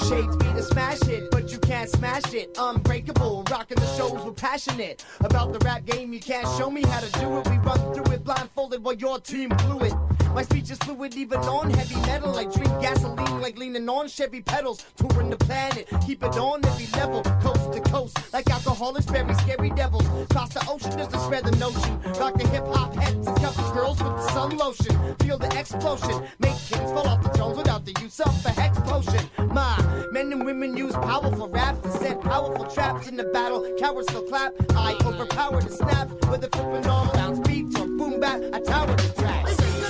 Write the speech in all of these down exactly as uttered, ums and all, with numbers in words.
Shades be to smash it, but you can't smash it. Unbreakable, rocking the shows with passionate. About the rap game, you can't show me how to do it. We run through it blindfolded while your team blew it. My speech is fluid even on heavy metal. I drink gasoline like leaning on Chevy pedals. Touring the planet, keep it on every level. Coast to coast, like alcoholics bury scary devils. Cross the ocean just to spread the notion. Rock the hip-hop heads and cover girls with the sun lotion. Feel the explosion, make kings fall off the thrones without the use of a hex potion. My men and women use powerful raps to set powerful traps in the battle. Cowards still clap, I overpower the snap. Whether flipping all bounce beats or boom bap, I tower the tracks.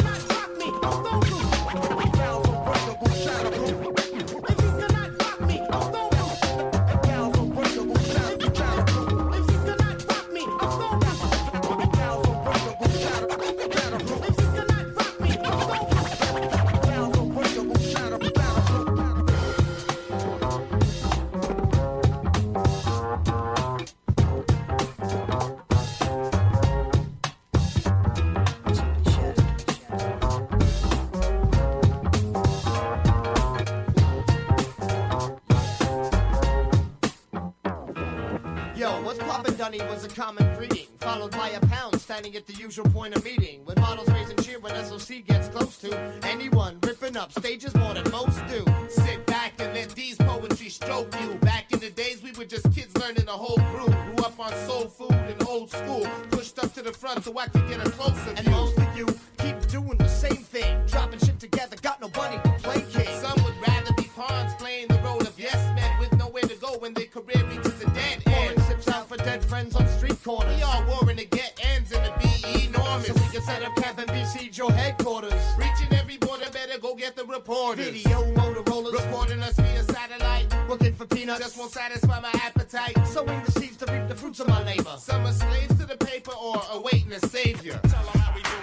Was a common greeting, followed by a pound standing at the usual point of meeting. With models raising cheer when S O C gets close to anyone ripping up stages more than most do. Sit back and let these poetry stroke you. Back in the days we were just kids learning the whole crew. Grew up on soul food and old school. Pushed up to the front so I could get a closer view. And most of you keep doing the same thing, dropping shit together, got nobody to play king. Some would rather be pawns playing the role of yes men with nowhere to go when their career reaches a dead end. Sips out for dead friends on street corners. We all warring to get ends in the be enormous. So we can set up camp and besiege your headquarters. Reaching every border, better go get the reporters. Video Motorola's recording us via satellite. Looking for peanuts, just won't satisfy my appetite. Sowing the seeds to reap the fruits of my labor. Some are slaves to the paper or awaiting a savior. Tell them how we do.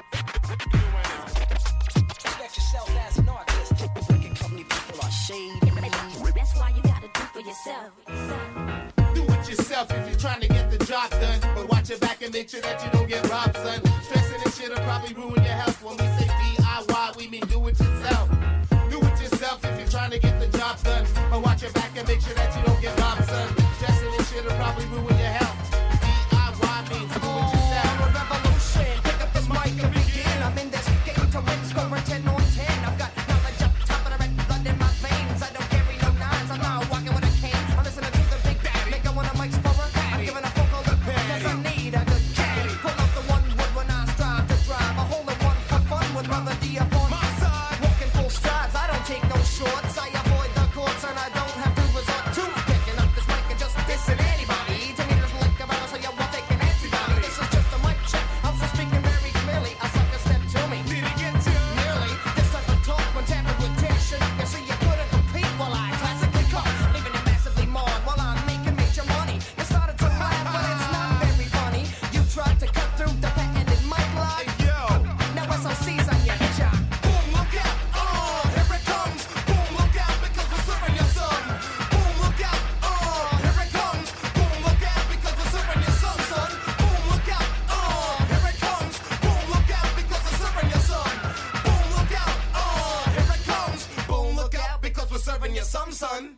Respect yourself as an artist. Wicked company people are shady. That's why you gotta do for yourself. Do it yourself if you're trying to get the job done. But watch your back and make sure that you don't get robbed, son. Stressing and shit'll probably ruin your health. When we say D I Y, we mean do it yourself. Do it yourself if you're trying to get the job done. But watch your back and make sure that you don't get robbed, son. Stressing and shit'll probably ruin your health. D I Y means do it yourself. Oh, a revolution. Pick up this mic and begin. I'm in this game to win, scoring ten on ten. I've got knowledge up top of the red blood in my veins. I don't carry no nines. I'm not walking with a cane. I'm listening to the big daddy. Make one of Mike's for a I'm giving a vocal the cause I need a good caddy. Pull up the one wood when I strive to drive. A hole in one for fun with Brother D upon my side. Walking full strides. I don't take no shorts. I avoid the courts and I don't have to resort to picking up this mic and just dissing anybody. To me, there's like a virus, so you won't take an antibody. This is just a mic check. I'm still speaking very clearly. I suck a step to me. Did it get to nearly? This type of talk when tampered with tension. You see, you couldn't compete while I classically caught, leaving it massively marred while I'm making major money. You started to laugh, but it's not very funny. You tried to cut through the patented mic line. Hey, yo. Now S O C's on your job. Boom, look out. Oh, here it comes. Boom, look out because we're serving your son. Boom, look out. Oh, here it comes. Boom, look out because we're serving your son, son. Boom, look out. Oh, here it comes. Boom, look out because we're serving your son. Boom, look out. Oh, here it comes. Boom, look out because we're serving your son, son.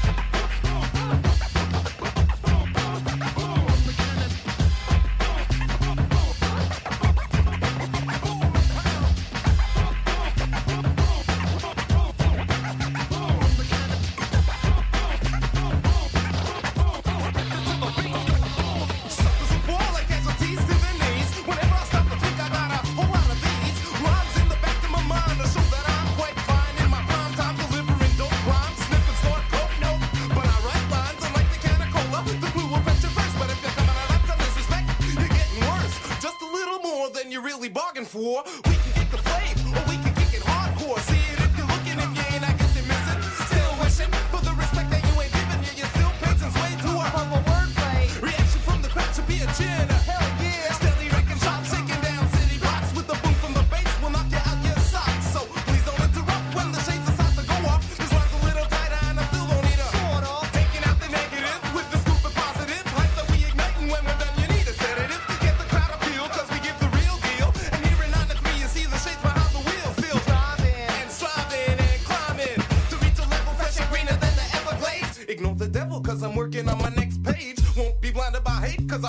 Suckers will fall like casualties to their knees. Whenever I stop to think, I got a whole lot of these rhymes in the back of my mind to show that I'm quite fine in my prime time, delivering dope rhymes, sniffing snort coke, no. But I write lines unlike the can of cola. The clue will fetch your first, but if you're coming out of disrespect, you're getting worse. Just a little more than you really bargained for. We can get the flame, or we can kick it hardcore. See it if you're looking, if you ain't, I guess you're missing. Still wishing for the respect that you ain't giving, yeah, you're still pacing way too hard. From a wordplay. Reaction from the crowd should be a cheer. Hell yeah. Steadily wrecking shops, shaking down city blocks with the boom from the bass will knock you out your socks. So please don't interrupt when the shades decide to go off. This rhyme's a little tighter and I still don't need a Sort of. taking out the negative with the scoop of positive hype that we igniting when we're done. You need a sedative. Get the crowd appeal 'cause we give the real deal. And here in nine to three is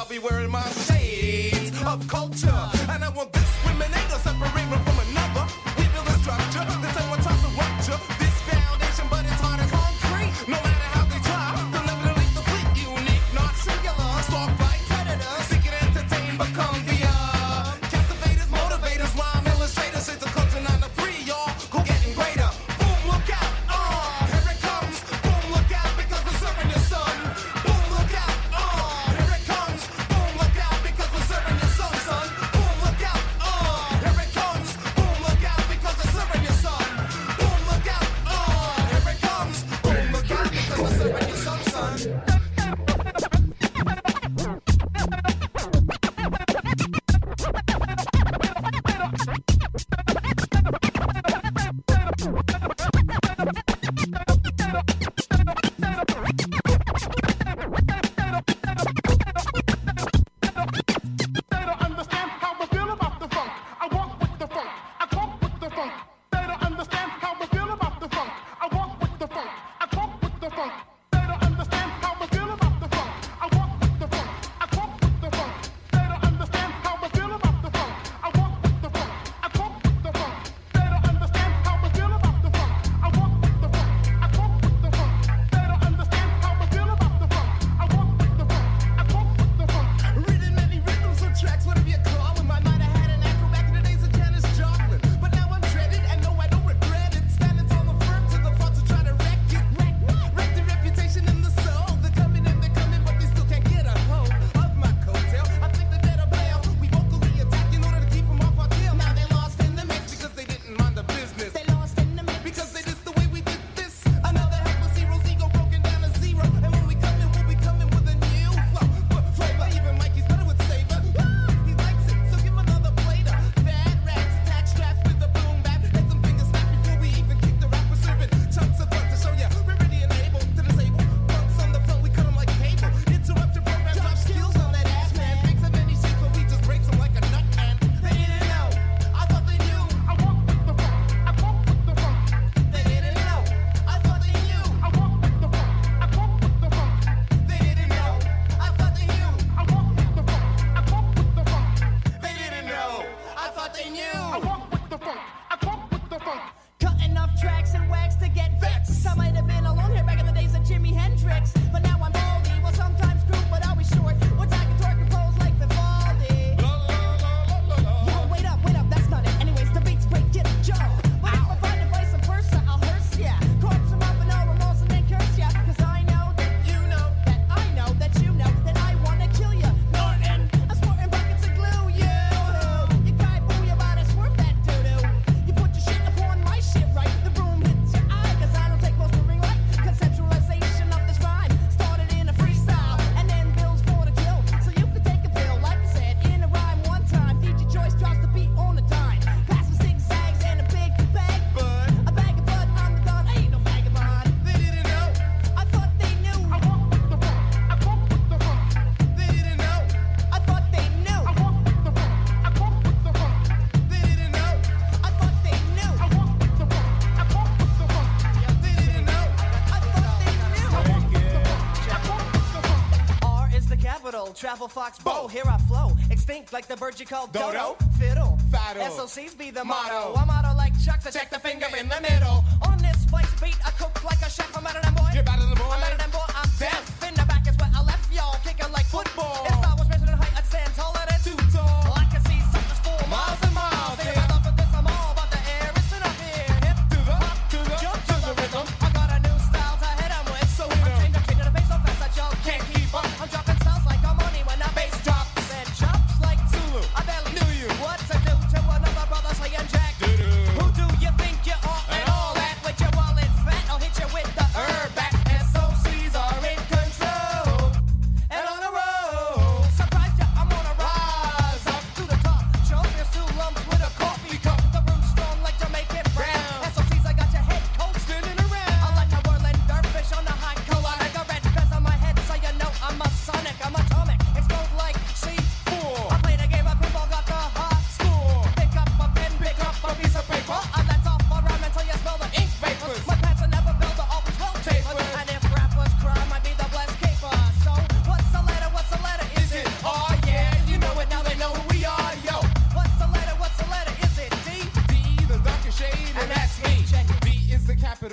I'll be wearing my shades of culture. And I want this discriminator separate one from another. We build a structure that someone tries to rupture this foundation, but it's hard as concrete. No matter how they try, they'll never delete the fleet. Unique, not singular. Stalk by predators, seek and entertain, become the uh, captivators, motivators, rhyme illustrators. It's a culture nine to three, y'all. Go getting greater. Boom, look out, uh, here it comes. Boom, look out, because we're serving your son. Boom, look out, uh, here it comes. Boom, look out, because we're serving your son, son. Boom, look out, uh, here it comes. Boom, look out, because we're serving your son. Boom, look out, uh, here it comes. Boom, look out, because we're serving your son, son. They don't understand how I feel about the funk. I walk with the funk. I talk with the funk. They don't understand how I feel about the funk. I walk with the funk. I talk with the funk. They don't understand how I feel about the funk. I walk with the funk. I talk with the funk. They don't understand how I feel about the funk. I walk with the funk. I talk with the funk. They don't understand how I feel about the funk. I walk with the funk. I talk with the funk. They don't understand how I feel about the funk. I walk with the funk. I talk with the funk. Written many rhythms or tracks, whatever you call them. I might have had an afro back in the days of Janis Joplin, but now I'm dreaded, and no, I don't regret it. Standing tall and firm to the front to try to wreck it. Wreck what? Wreck the reputation in the soul. They're coming in, they're coming, but they still can't get a hold of my coattail. I think they better bail. We vocally attack in order to keep them off our tail. Now they lost in the mix because they didn't mind the business. They lost in the mix because they did the way we did this. Another helpless hero's ego broken down to zero. And when we come in, we'll be coming with a new flow. But flavor, even Mikey's better with savor. He likes it, so give him another plater. Bad rats, attached strapped with a boom bap. Let them fingers snap before we even kick the rap. We're serving chunks of fun to show ya we're ready and able to disable. Bumps on the front, we cut them like cable. Interrupt your program, drop skills on that ass, man. Makes them any shapes, but we just breaks them like a nut, man. They didn't know, I thought they knew. I walk with the funk. I talk with the funk. They didn't know, I thought they knew. I walk with the funk. I talk with the funk. They didn't know, I thought they knew. I walk with the funk. I talk with the funk. They didn't know, I thought they knew. I walk with the funk. I talk with the funk. Cutting off tracks and wax to get vexed. I might have been alone here back in the days of Jimi Hendrix, but now I'm baldy. Well, sometimes crude, but always short. What's I can torque and pose like Vivaldi. Yo, wait up, wait up, that's not it. Anyways, the beats break, get a job. But if I find a vice versa, I'll hearse ya. Corpse him up and no remorse and then curse ya. Cause I know that you know that I know that you know that I wanna kill ya. Norton, I'm sporting buckets of glue, you. You cry boo, your body swerve that doo-doo. You put your shit upon my shit, right? The broom hits your eye, cause I don't take most of ring light. Conceptualization of this rhyme started in a freestyle and then builds for the kill. So you can take a pill, like I said, in a rhyme one time. D J Choice drops the beat on a dime. Pass with zigzags and a big bag. Bud, A bag of bud on the gun, ain't no vagabond. they didn't know, I thought they knew. I walk with the funk. I talk with the funk. they didn't know, I thought they knew. I walk with the funk. I talk with the funk. they didn't know, I thought they knew. I walk with the funk. I talk with the funk. they didn't know. I thought they knew. I walk with the funk. I talk with the funk. R is the capital, travel fox bow, here I flow, extinct like the bird you call dodo, Dodo? fiddle, Faddle. S O Cs be the motto, Motto. I'm auto like Chuck, so check the finger in the middle, on this spice beat, I cook like a chef, I'm better than boy, You're better than boy. I'm better than boy, I'm deaf, in the back is where I left y'all, kicking like football, if I was measured in height, I'd stand taller than Too tall. I can see something's for miles and miles, think Yeah. about love with this, I'm all about the air, it's been up here, hip To the, hop, to the, jump to the rhythm. I got a new style to hit 'em with. So I'm hit 'em. changing, I'm changing the pace so fast that y'all can't keep up. I'm dropping styles like I'm money when I bass drops and chops like Zulu. I barely Knew you. what to do to another brother saying Jack. Doo-doo. Who do you think you are and all that? With your wallet fat, I'll hit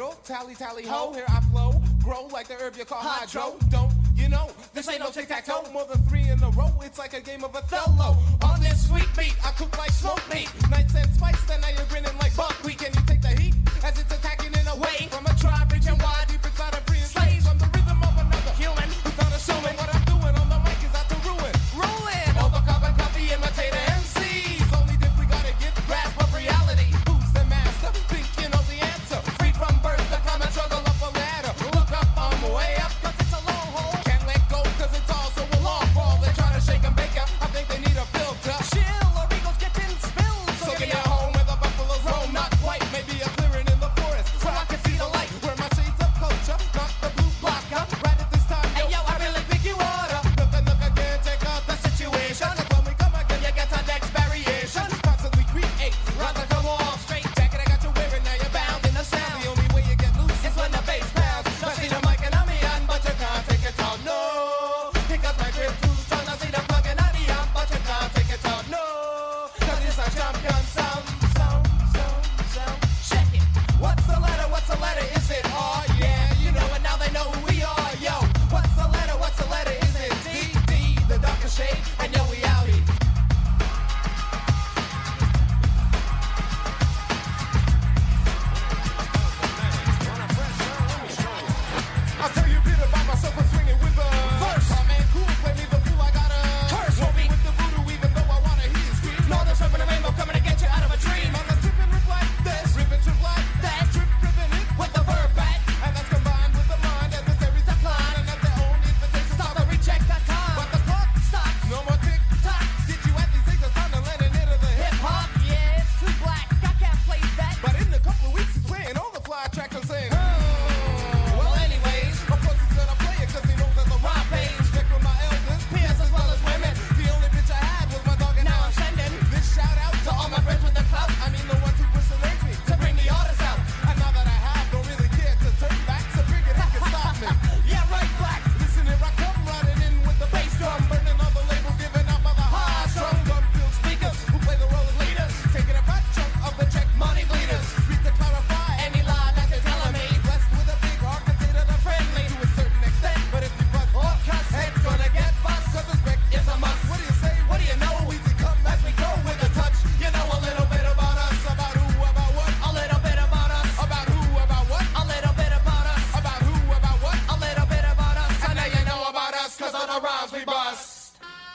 zero, tally, tally, ho. Here I flow, grow like the herb you call hydro. Don't you know, this ain't no tic-tac-toe. More than three in a row, it's like a game of Othello. On this sweet beat, I cook like smoke meat. Nights and spice, then now you're grinning like buckwheat. Can you take the heat as it's attacking in a way? From a tribe reaching wide, deep inside a free slaves. I'm the rhythm of another human who's not assuming what I'm doing on the mic is out to ruin. Ruin all the carbon copy imitator M Cs. Only if we gotta get the grasp of reality. Who's the master? Think you know the answer. Free from birth, the common struggle up a ladder. Look up, I'm way up, cause it's a long hole. Can't let go, cause it's all so a long fall. They're trying to shake and bake ya. I think they need a filter. Chill, or eagles getting spilled. So, so give me a home where the buffaloes roam. Not quite, maybe a clearing in the forest where I can see the light. Where my shades of culture, not the blue blocker. Right at this time, yo, hey, yo I really think you oughta look and look again, check out the situation. Cause when we come again, you get our next variation. Constantly create, rather come on straight jacket. I got you wearing, now you're bound in the sound. The only way you get loose is when the bass pounds. I see the mic and I'm on, but you can't take it all, no. Because my grip too strong, I see the plug and I'm on, but you can't take it all, no. Cause it's a champion sound, sound, sound, sound. Check it. What's the letter? What's the letter? Is it R? Yeah, you know it now. They know who we are. Yo, what's the letter? What's the letter? Is it D? D, the darker shade, and yo, we outie. I'll tell you a bit about myself. I'm swinging with a verse. My man cool, play me the fool. I got a curse. Won't be with the voodoo, even though I wanna hear you scream. No, there's something in the rainbow coming to get you out of a dream. I'm a trippin' rip like this, rippin' trip like that, trip rippin' it with the verb back, and that's combined with the mind and the series of line, and that's their own invitation. Stop to recheck that time, but the clock stops. No more tick tock. Did you at these things? It's time to land it into the hip hop. Yeah, it's too black. I can't play that. But in a couple of weeks, he's playing all the fly tracks and saying, oh. Well, anyways, of course he's gonna play it 'cause he knows there's a rhyme page. Check with my elders, P S as well as women. The only bitch I had was my dog, and now I'm sending this shout out to all my friends with the clout. I mean the ones who persuade me to bring the artists out. And now that I have, don't really care to turn back, so bring it, it can stop me. Yeah, right, black. Listen here, I come running in with the bass drum, burning all the labels given out by the high strung gun-filled speakers who play the role of leaders, taking a fat chunk of the check money bleeders. Read to clarify any lie that they're telling me. Blessed with a big heart, consider them friendly to a certain extent. But if you bust or cuss, it's gonna get bust. 'Cause respect is a must. What do you say? What do you know? Easy come as we go with a touch. You know a little bit about us, about who, about what. A little bit about us, about who, about what. A little bit about us, about who, about what. A little bit about us, and now you know about us 'cause of the rhymes we bust.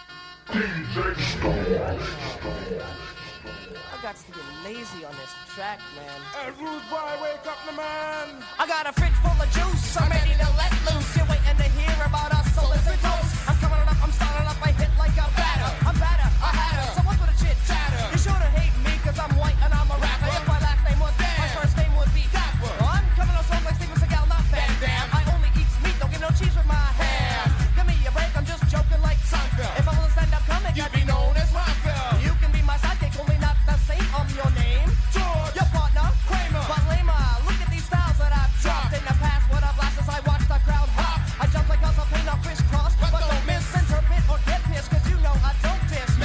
I got to get lazy on this track, man. Hey, rude boy, wake up, the man. I got a fridge full of juice. I'm ready to let loose. You're waiting to hear about us, so listen close. I'm coming up, I'm starting up, I hit like a batter. I'm better, I had her. So what's with the chit chatter? You should've hate me 'cause I'm white and I'm a rapper. If my last name was Dan, my first name would be Dapper. I'm coming on songs like Steven Seagal, not Van Damme. I only eat meat, don't get no cheese with my ham. Give me a break, I'm just joking like Seinfeld. If I was a stand-up comic, You'd I'd be known as Rockwell. You can be my sidekick, only not the same on your name. George, Your partner, Kramer. but lamer. Look at these styles that I've dropped in the past. What I've lost as I watch the crowd hop. I jump like us, I'll paint a crisscross, but, but don't misinterpret or get pissed, 'cause you know I don't diss.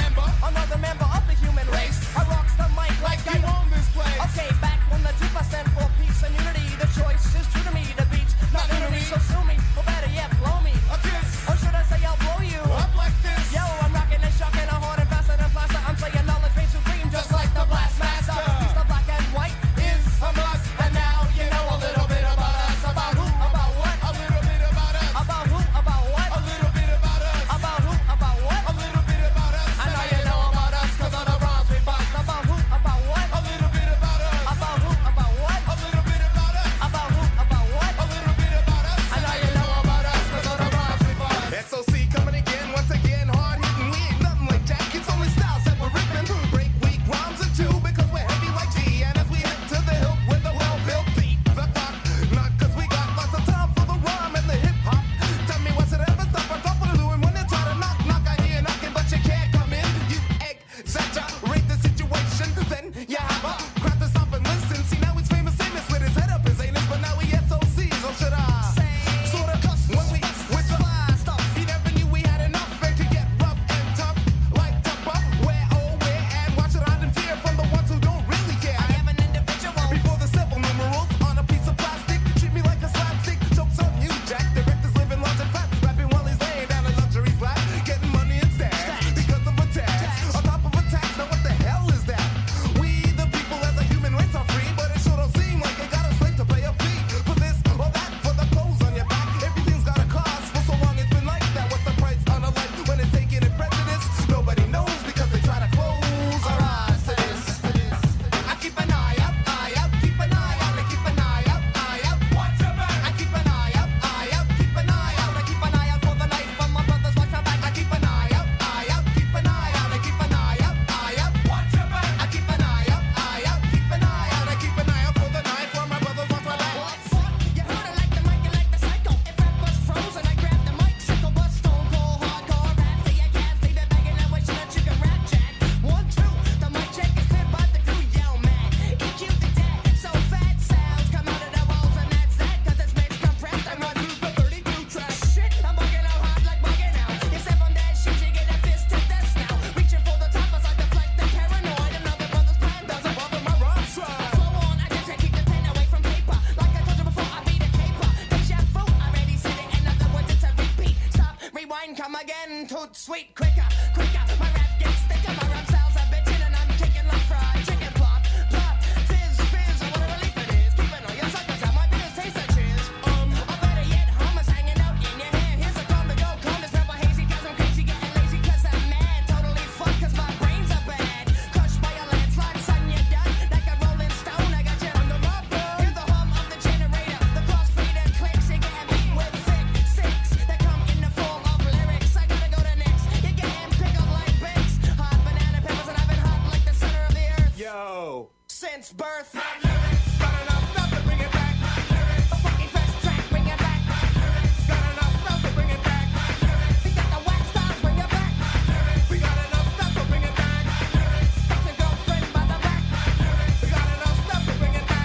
fruit sweet quicker, quicker. My rap gets thicker, my rap styles are bitchin' and I'm kicking like fried chicken. Pop, pop, fizz, fizz. I what a relief it is. Keeping all your suckers out my biz, taste the cheers. Um, or better yet, hummus hanging out in your hair. Here's a comb to go, comb this purple hazy, cause I'm crazy, getting lazy, cause I'm mad. Totally fucked, cause my brains are bad. Crushed by a landslide, son, you're done. Like a rolling stone, I got you under my blood. Hear the hum of the generator, the crossfader clicks. You're getting beat with thick sticks that come in the form of lyrics. I gotta go to next. You're getting pickled like bakes. Hot banana peppers, and I've been hot like the center of the earth. Yo. Since birth. Got enough stuff to bring it back. A fucking fresh track, bring it back. Got enough stuff to bring it back. We got the wax styles, bring it back. We got enough stuff to bring it back. Got your girlfriend by the back. We got enough stuff to bring it back.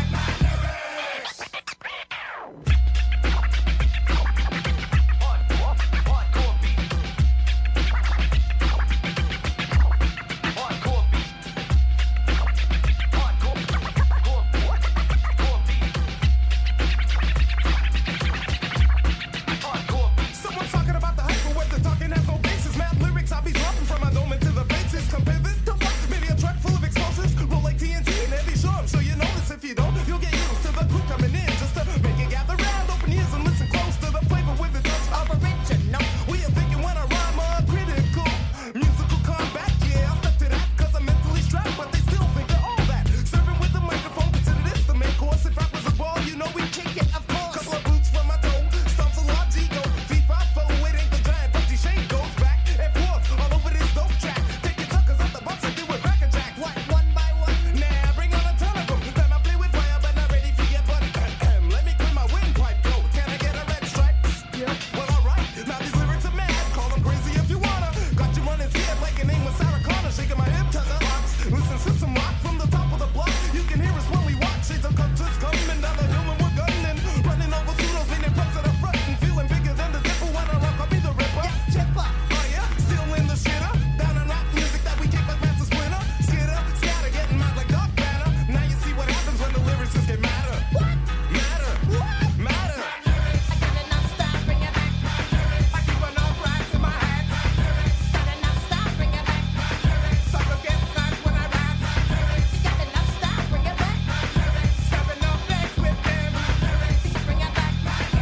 Someone's talking about the hype, but what they're talking has no basis. Mad lyrics, I'll be dropping from my dome into the faces. Compare this to what? Maybe a track full of explosives. Roll like T N T and heavy sure. I'm sure you know this. If you don't, you'll get used to the crew coming in. Just to make it gather round, open ears and listen close to the flavor with the touch of original. We are thinking when I rhyme uncritical. Musical combat, yeah, I'll step to that, cause I'm mentally strapped, but they still think of all that. Serving with the microphone, consider this the main course. If rap was a ball, you know we kick it, of course. Couple of boots from my toe, stumps a large ego. V five four, it ain't the giant, but the shade goes back and forth all over this dope track. Taking suckers out the box and do it Cracker Jack. What, one by one? Nah, bring on a ton of them. Then I play with fire, but not ready for your butt. Let me clear my windpipe, yo. Can I get a red stripe? Yeah. Well, alright. Now these lyrics are mad. Call them crazy if you wanna. Got you running scared like your name was Sarah Connor. Shaking my hip to the box. Listen, system rock from the top of the block. You can hear us when we walk. Shades of cultures coming down the hill and we're gunning. Running over pseudos, leaning preps at the front and feeling bigger than the dipper. When I rock, I'll be the ripper. Yeah, chipper. Oh yeah, still in the shitter. Down and rock music that we kick like Master Splinter. Skitter, scatter, getting mad like Dark Banner. Now you see what happens when the lyrics just get madder. What? Matter. What? Matter. I got enough styles, bring it back. I keep enough racks in my hat. Got enough styles, bring it back. Suckers get snatched when I rap. Got enough styles, bring it back. Stepping up next with them. Bring it back.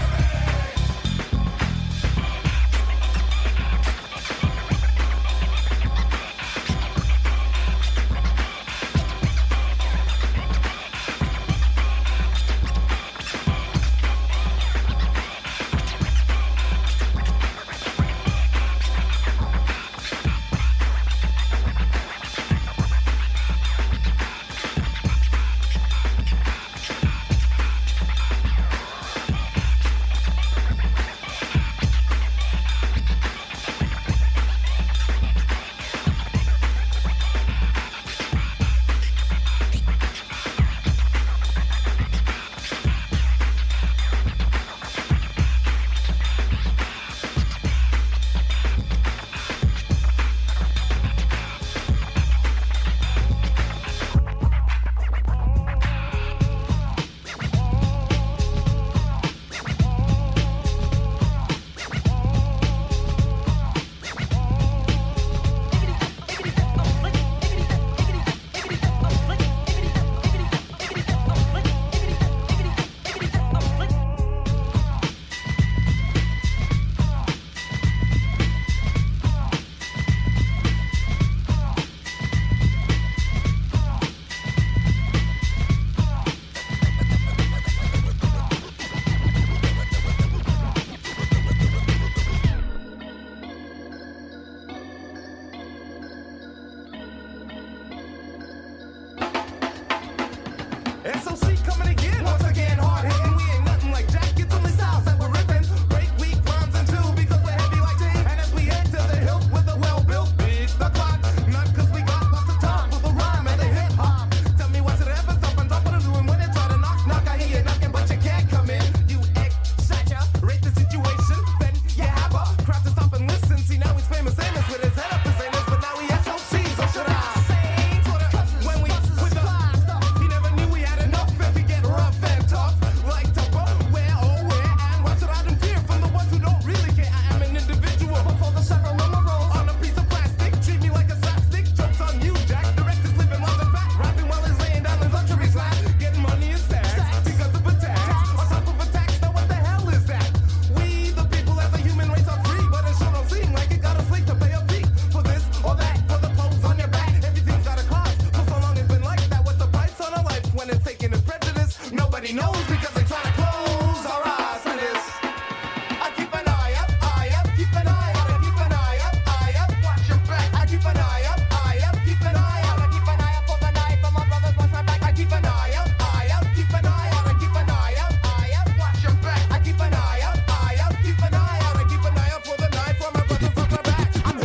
S O C coming again. Once again, hard hitting. We ain't nothing like Jack. It's only styles that we're ripping. Break weak rhymes in two because we're heavy like tea. And as we head to the hilt with a well-built beat, the clock. Not cause we got lots of time for the rhyme and the hip hop. Tell me what's it ever stop and drop what I'm doing when they try to knock, knock. I hear you knocking, but you can't come in. You exaggerate the situation. Then you have a crowd to stop and listen. See, now he's famous, famous with his head up his anus, but now he S O C. So should I say? Sorta when we with the he never knew we had enough if we get rough and tough. Everybody knows because they try to close our eyes to this. I keep an eye up, eye up, keep an eye out, I keep an eye up, eye up, watch your back. I keep an eye up, eye up, keep an eye out, I keep an eye up for the night, for my brothers watch my back. I keep an eye up, eye up, keep an eye out, I keep an eye up, eye up, watch your back. I keep an eye up, eye up, keep an eye out, I keep an eye up for the night, for my brothers watch my back. I'm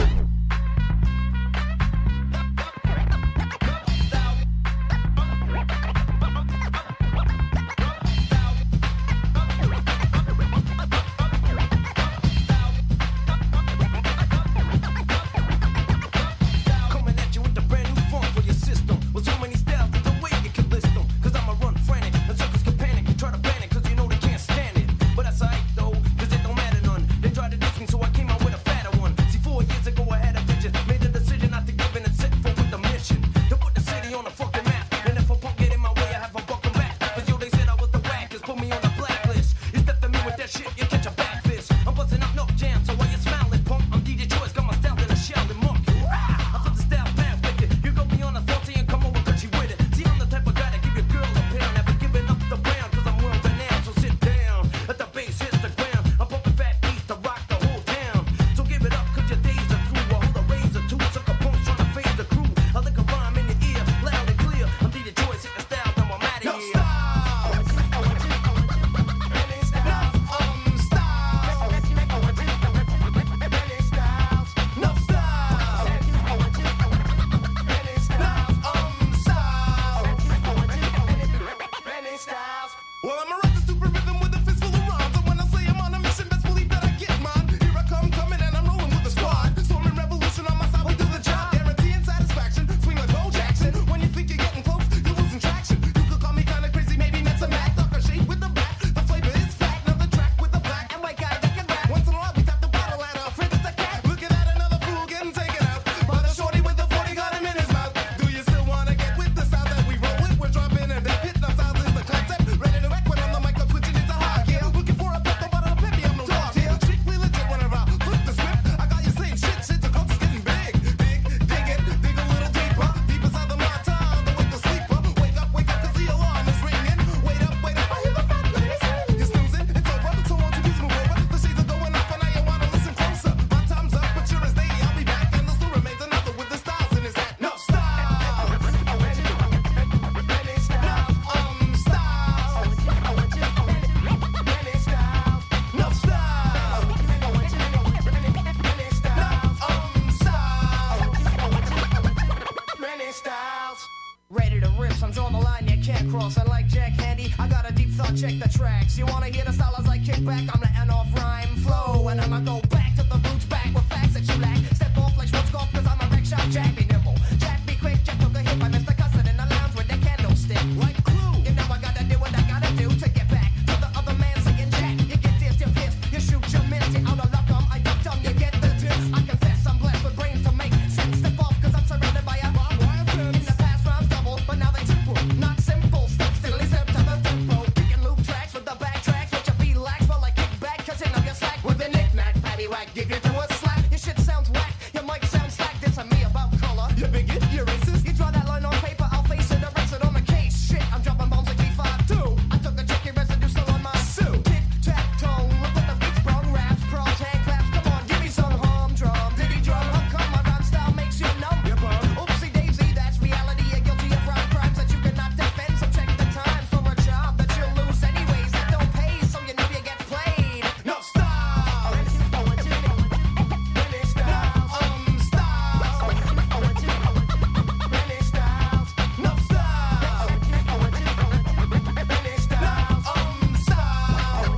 coming at you with the brand new funk for your system. With so many styles, there's no way you can list them. Cause I'ma run frantic, and suckers can panic and try to ban it, cause you know they can't stand it. But that's alright though, cause it don't matter none. They tried to diss me, so I came out with a fatter one. See, four years ago I had a vision, made a decision not to give in and set forth with the mission to put the city on the fucking map. And if a punk get in my way, I have a buck 'em back. Cause yo, they said I was the wackest, put me on the blacklist. You step to me with that shit, you catch a back fist. I'm busting up enough jams, so why you smiling, punk? I'm D J Choice, got my style in a shell and monk. Ah, I flip the style mad wicked. You go me on a salty and come over cause you with it. See, I'm the type of guy to give your girl a pound. Never giving up the ground, cause I'm world renowned. So sit down, let the bass hit the ground. I'm pumping fat beats to rock the whole town. So give it up cause your days are through. I hold a razor too, sucker punks trying to phase the crew. I lick a rhyme in your ear, loud and clear. I'm D J Choice, hit the style, now I'm out of here. No Well, I'ma rock the stupid rhythm with a fistful of rhymes. And when I say I'm on a mission, best believe that I get mine. Here I come, coming, and I'm rolling with the squad. Storming revolution on my side, we do the job. Guaranteeing satisfaction, swing like Bo Jackson. When you think you're getting close, you're losing traction. You could call me kinda crazy, maybe not some Mac. Darker shade with the black, the flavor is fat. Another track with the black and white guy that can rap. Once in a while, we tap the bottle at a friend, it's a cat. Looking at another fool getting taken out by the shorty with the forty got him in his mouth. Do you still wanna get with the style that we roll with? We're dropping and that hit, no styles is the concept. Ready to wreck when on the mic, I'm switching into high gear. Looking for a pep, but I'm peppy, I'm no dog here. Strictly legit whenever I flip the script. I got you saying shit, shit, the culture's getting big. Big, dig it, dig a little deeper. Deep inside the my town, the wake the sleeper. Wake up, wake up, cause the alarm is ringing. Wait up, wait up, I hear the fat lady sing. You're snoozing, it's over, so won't you please move over? The shades are going off and now you wanna listen closer. My time's up, but sure as day, I'll be back. And there still remains another with the styles in his hat. No style. Um, style. No style. Many styles. Ready to rip, I'm drawing the line you can't cross. And like Jack Handy, I got a deep thought, check the tracks. You wanna hear the style as I kick back? I'm letting off rhyme flow. And I'ma go back to the roots, back with facts that you lack. Step off like Schwarzkopf, cause I'm a wreck shop. Jack be nimble, Jack be quick, Jack took a hit by Mister Cussin in the lounge with the candlestick. Like Clue, you know I gotta do what I gotta do to get back to the other man saying Jack. You get dissed, you're pissed, you shoot your miss, you out of luck, um, I ducked them, you get the diss. I confess, I'm blessed with brains to make sense. Step off, cause I'm surrounded by a barbed wire fence. In the past, rhymes double, but now they triple. Not simple, step still, is up to the tempo. Picking loop tracks with the back tracks, which will be lax while I kick back, cause you know you're slack. With a knick-knack, paddywhack, give you to a slack. Your shit sounds whack, your mic sounds slack. This on me about color. You bigot, you're racist. You draw that line on paper, I'll face it, erase it on the case. Shit, I'm dropping bombs like B five two. I took a check, your residue still on my suit. Tic tac toe, look at the beats, sprung raps, props, hand claps. Come on, give me some humdrum. Diddy drum, how come my rhyme style makes you numb? Oopsie daisy, that's reality. You're guilty of rhyme crimes that you cannot defend. So check the time for a job that you'll lose anyways. That don't pay, so you know you get played. No style. Many styles. Um, style. Many styles. No style. Many styles. Um, style.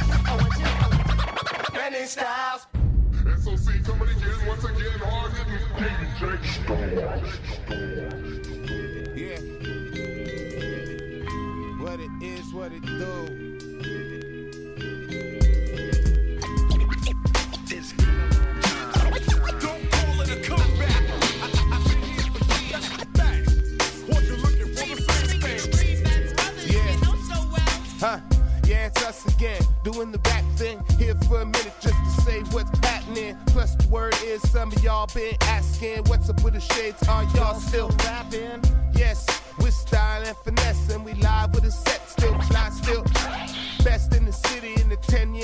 Many styles. S O C coming again, once again, hard hitting D J Stars. Yeah. What it is, what it do. Don't call it a comeback. What you looking for the same thing? Yeah. Huh? Yeah, it's us again, doing the back thing. Here for a minute just to say what's happening. Plus the word is some of y'all been asking, what's up with the shades? Are y'all still rapping? Yes, with style and finesse, and we live with a set, still fly, still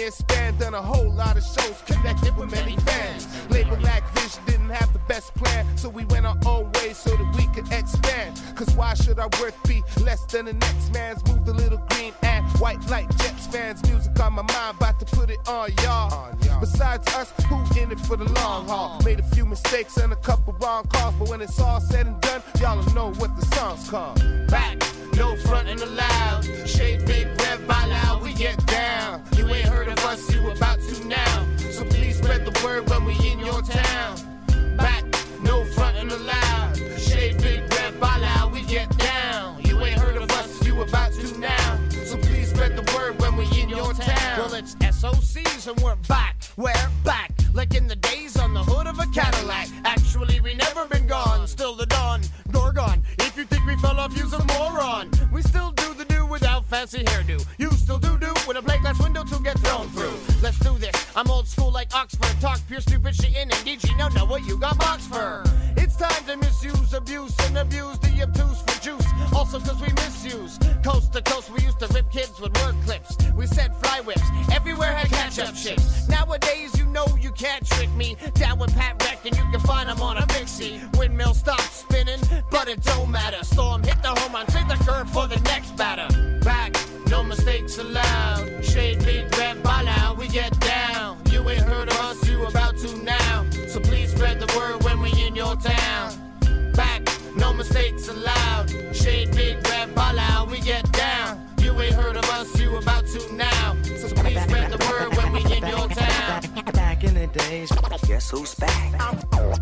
ten-year span, done a whole lot of shows, connected with many fans. Label lacked vision, didn't have the best plan, so we went our own way so that we could expand. Cause why should our worth be less than the next man's? Moved a little green and white like Jets fans. Music on my mind, about to put it on y'all. Besides us, who in it for the long haul? Made a few mistakes and a couple wrong calls, but when it's all said and done, y'all will know what the song's called. Back, no front and allowed. Shade big, rev by loud, we get down. You ain't heard of us, you about to now. So please spread the word when we in your town. Back, no front and allowed. Shade big, rev by loud, we get down. You ain't heard of us, you about to now. So please spread the word when we in your town. Well, it's S O Cs and we're back. We're back, like in the days on the hood of a Cadillac. Actually, we never been gone, still the dawn. Gorgon, if you think we fell off, you's a moron. We still do the do without fancy hairdo. You still do do with a plate glass window to get thrown through. Let's do this. I'm old school like Oxford. Talk pure stupid shit in and D G now know what you got box for. It's time to misuse, abuse, and abuse the obtuse for juice. Also cause we misuse. Coast to coast, we used to rip kids with word clips. We said fly whips. Everywhere had catch-up ships. Nowadays, you know you can't trick me. Down with Pat Wreck and you can find them on a mixie. Windmill stops spinning, but it don't matter. Storm hit the home run, take the curve for the next batter. Back, no mistakes allowed. Shade big, red ball out, we get down. You ain't heard of us, you about to now. So please spread the word when we in your town. Back, no mistakes allowed. Shade big, red ball out, we get down. You ain't heard of us, you about to now. So please spread the word when we in your town. Back in the days, guess who's back? I'm,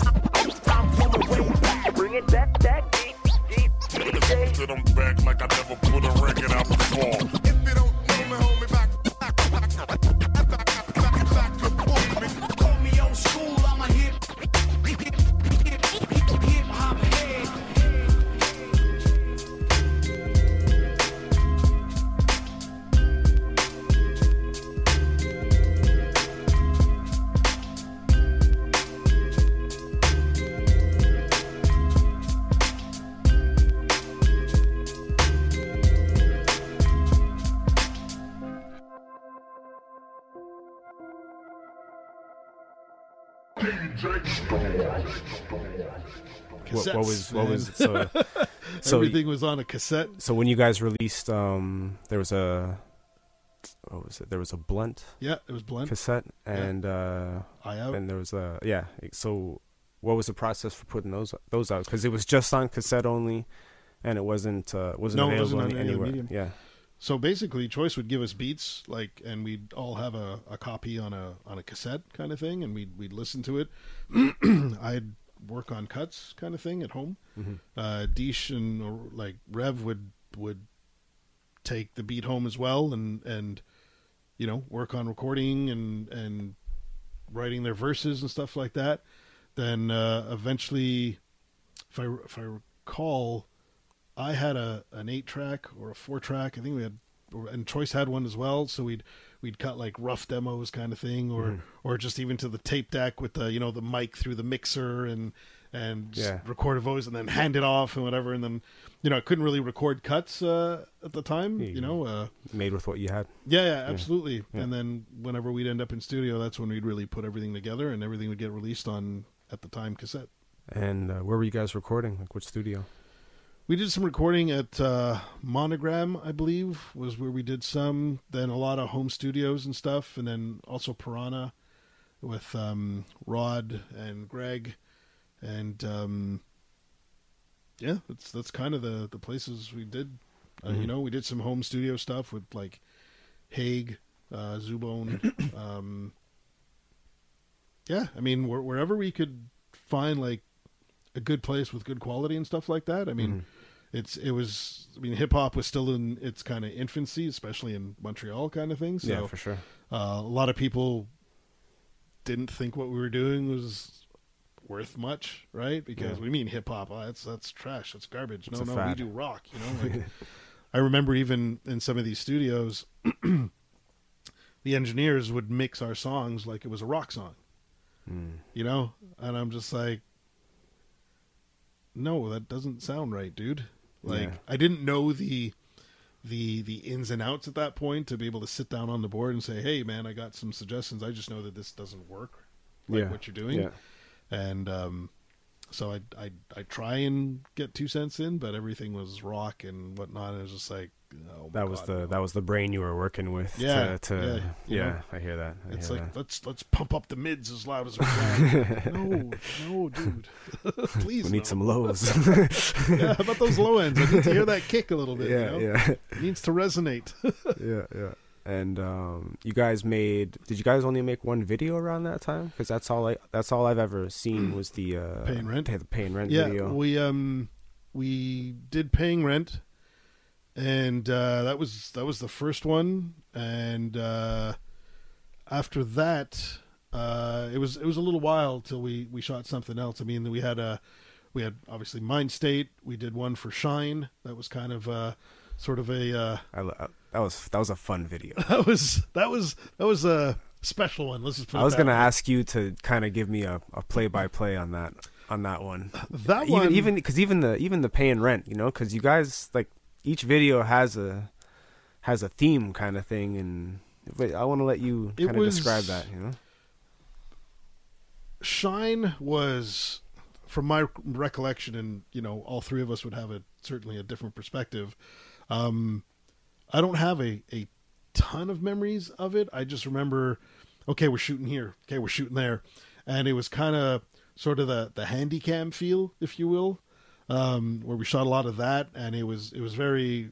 I'm coming way back. Bring it back, back, deep, deep, deep. That I'm back like I never put a record out before. If you don't know me, hold me back. Back, back, back, back, back, back, back, report me. Call me old school, I'm a hip, hip, hip, hip, hip, hip hop head. What, what was what was so, so everything was on a cassette. So when you guys released, um, there was a what was it? There was a Blunt. Yeah, it was Blunt cassette, and yeah. uh, I Out. And there was a yeah. So what was the process for putting those those out? Because it was just on cassette only, and it wasn't uh, wasn't no, available it wasn't on any anywhere. Medium. Yeah. So basically, Choice would give us beats, like, and we'd all have a, a copy on a on a cassette kind of thing, and we'd we'd listen to it. I'd work on cuts kind of thing at home. Mm-hmm. Uh, Deesh and or, like Rev would would take the beat home as well, and and you know work on recording and and writing their verses and stuff like that. Then uh, eventually, if I if I recall, I had a an eight track or a four track. I think we had, and Choice had one as well. So we'd we'd cut like rough demos kind of thing, or mm-hmm. or just even to the tape deck with the you know the mic through the mixer and and just yeah. record a voice and then hand it off and whatever. And then you know I couldn't really record cuts uh, at the time. Yeah, you know, uh, made with what you had. Yeah, yeah, absolutely. Yeah. And then whenever we'd end up in studio, that's when we'd really put everything together, and everything would get released on at the time cassette. And uh, where were you guys recording? Like which studio? We did some recording at uh, Monogram, I believe, was where we did some. Then a lot of home studios and stuff. And then also Piranha with um, Rod and Greg. And, um, yeah, that's that's kind of the, the places we did. Uh, mm-hmm. You know, we did some home studio stuff with, like, Haig, uh, Zubone. um, yeah, I mean, wh- wherever we could find, like, a good place with good quality and stuff like that. I mean, mm-hmm. it's it was. I mean, hip hop was still in its kind of infancy, especially in Montreal, kind of thing. So, yeah, for sure. Uh, a lot of people didn't think what we were doing was worth much, right? Because yeah. we mean hip hop. Oh, that's that's trash. That's garbage. It's no, no, fad. we do rock. You know, like I remember even in some of these studios, the engineers would mix our songs like it was a rock song. Mm. You know, and I'm just like, no, that doesn't sound right, dude. Like, yeah. I didn't know the the the ins and outs at that point to be able to sit down on the board and say, hey man, I got some suggestions. I just know that this doesn't work like Yeah. what you're doing. Yeah. And um, so I I I try and get two cents in, but everything was rock and whatnot. And it was just like, oh my That was God, the no. that was the brain you were working with. Yeah, To, to, yeah, yeah. you know, I hear that. I It's hear like that. let's let's pump up the mids as loud as we can. no, no, dude, please. We need no. some lows. Yeah, how about those low ends? I need to hear that kick a little bit. Yeah, you know? yeah. It needs to resonate. yeah, yeah. And um, you guys made? Did you guys only make one video around that time? Because that's all I that's all I've ever seen was the uh, Paying Rent? The paying rent Yeah, video. we um we did Paying Rent, and uh, that was that was the first one. And uh, after that, uh, it was it was a little while till we, we shot something else. I mean, we had a we had obviously Mind State. We did one for Shine. That was kind of uh, sort of a uh, I, I, that was that was a fun video. that was that was that was a special one. Let's just put I it was that gonna way. ask you to kind of give me a, a play by play on that on that one. That even, one- even because even the even the paying rent, you know, because you guys like each video has a has a theme kind of thing, and but I want to let you It kind of was- describe that. You know, Shine was, from my recollection, and you know, all three of us would have a certainly a different perspective. Um, I don't have a, a ton of memories of it. I just remember, okay, we're shooting here. Okay, we're shooting there, and it was kind of sort of the the handy cam feel, if you will, um, where we shot a lot of that, and it was it was very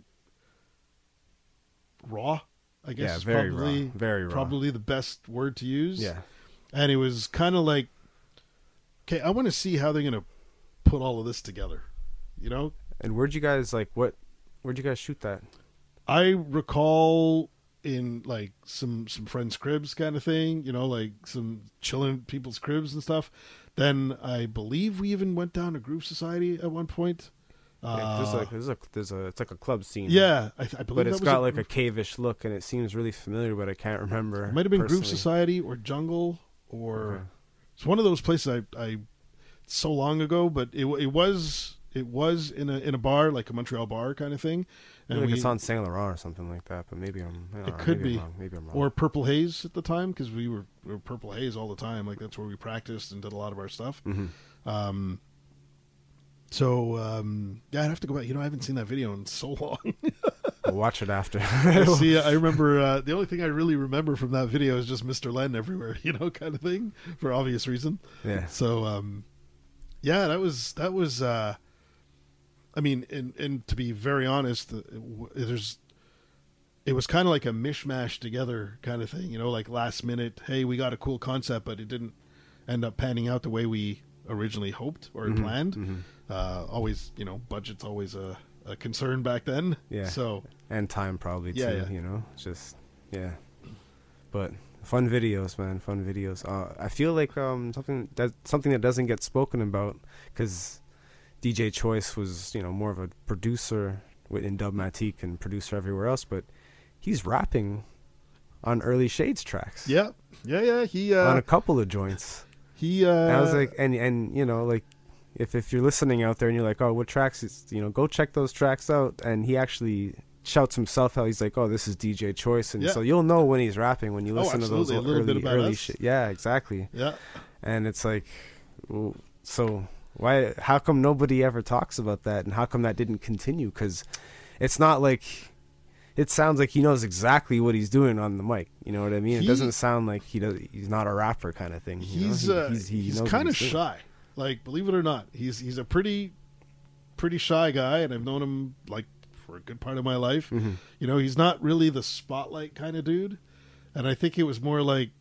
raw. I guess Yeah, is very raw. probably Very raw. probably the best word to use. yeah. And it was kind of like, okay, I want to see how they're going to put all of this together. You know, And where'd you guys like what? Where'd you guys shoot that? I recall in like some some friends' cribs kind of thing, you know, like some chilling people's cribs and stuff. Then I believe we even went down to Groove Society at one point. Yeah, there's Uh, like there's a there's a it's like a club scene. yeah, I, I believe but that it's was got a- like a cave-ish look, and it seems really familiar, but I can't remember. It might have been Groove personally. Society or Jungle or Okay. it's one of those places I, I so long ago, but it it was it was in a in a bar like a Montreal bar kind of thing, I and feel like we, it's on Saint Laurent or something like that, but maybe I'm. I don't it know, could maybe be I'm wrong. Maybe I'm wrong. or Purple Haze at the time because we were, we were Purple Haze all the time. Like that's where we practiced and did a lot of our stuff. Mhm. Um, so um, yeah, I'd have to go back. You know, I haven't seen that video in so long. We'll watch it after. See, I remember uh, the only thing I really remember from that video is just Mister Len everywhere, you know, kind of thing for obvious reason. Yeah. So, um, yeah, that was that was. Uh, I mean, and and to be very honest, uh, w- there's. It was kind of like a mishmash together kind of thing, you know, like last minute. Hey, we got a cool concept, but it didn't end up panning out the way we originally hoped or Mhm, planned. mhm. Uh, always, you know, budget's always a, a concern back then. Yeah. So And time probably Yeah, too. yeah. You know, it's just yeah. But fun videos, man. Fun videos. Uh, I feel like um something that something that doesn't get spoken about because D J Choice was you know more of a producer with in Dubmatique and producer everywhere else, but he's rapping on Early Shades tracks. yeah, yeah, yeah. He uh, On a couple of joints. he. Uh, And I was like, and and you know, like, if if you're listening out there and you're like, oh, what tracks is, you know, go check those tracks out. And he actually shouts himself out. He's like, oh, this is D J Choice, and Yeah. so you'll know when he's rapping when you Oh, listen to those absolutely. A little early bit about early us. shit. Yeah, exactly. yeah. And it's like, well, so why? How come nobody ever talks about that? And how come that didn't continue? Because it's not like. It sounds like he knows exactly what he's doing on the mic. You know what I mean? He- it doesn't sound like he does. He's not a rapper kind of thing. you know? He's He- uh, he's, he he's knows what kind of doing. shy. Like, believe it or not, he's he's a pretty pretty shy guy, and I've known him like for a good part of my life. Mhm. You know, he's not really the spotlight kind of dude, and I think it was more like,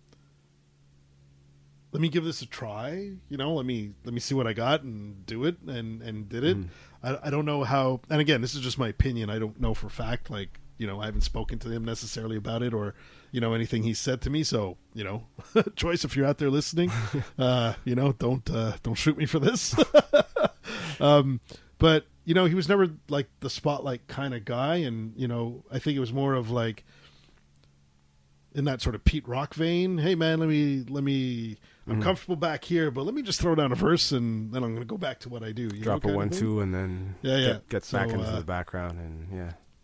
let me give this a try. You know, let me let me see what I got and do it, and and did it. Mhm. I I don't know how. And again, this is just my opinion. I don't know for fact. Like, you know, I haven't spoken to him necessarily about it, or you know anything he said to me. So you know, Choice, if you're out there listening, uh, you know, don't uh, don't shoot me for this. um, but you know, he was never like the spotlight kind of guy, and you know, I think it was more of like in that sort of Pete Rock vein. Hey man, let me let me. I'm Mhm. comfortable back here, but let me just throw down a verse, and then I'm going to go back to what I do. You Drop know, a kind of one thing. two and then Yeah, yeah. get, gets So, back into uh, the background and yeah.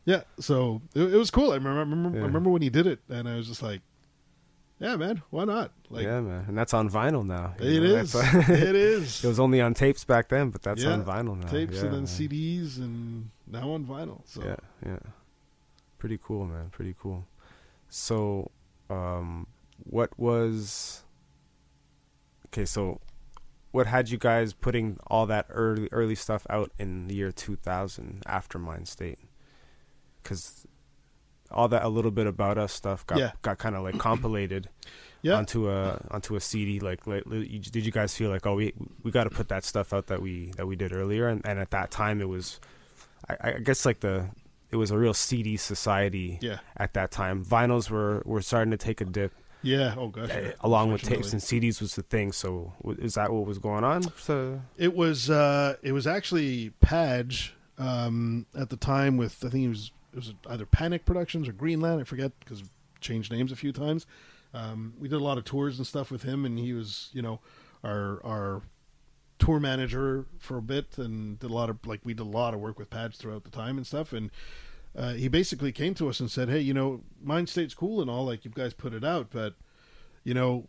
Yeah, so it, it was cool. I remember, I remember, Yeah. I remember when he did it, and I was just like, "Yeah, man, why not?" Like, yeah, man, and that's on vinyl now. you it know, is. that's- It is. It was only on tapes back then, but that's Yeah, on vinyl now. tapes yeah, and then man. C Ds, and now on vinyl. So Yeah, yeah. Pretty cool, man. Pretty cool. So, um, what was okay? So, what had you guys putting all that early early stuff out in the year two thousand after Mind State? Because all that a little bit about us stuff got Yeah. got kind of like compilated Yeah. onto a onto a C D. Like, like you- did you guys feel like, oh, we we got to put that stuff out that we that we did earlier? And and at that time, it was, I, I guess like the it was a real C D society. Yeah. At that time, vinyls were were starting to take a dip. yeah. Oh gosh. uh, yeah, along with tapes unfortunately. and C Ds was the thing. So w- is that what was going on? So It was uh, it was actually Padge um, at the time with I think it was it was either Panic Productions or Greenland, I forget because I've changed names a few times. Um, we did a lot of tours and stuff with him, and he was you know our our tour manager for a bit, and did a lot of like we did a lot of work with Padge throughout the time and stuff. And uh, he basically came to us and said, "Hey, you know, Mind State's cool and all, like you guys put it out, but you know."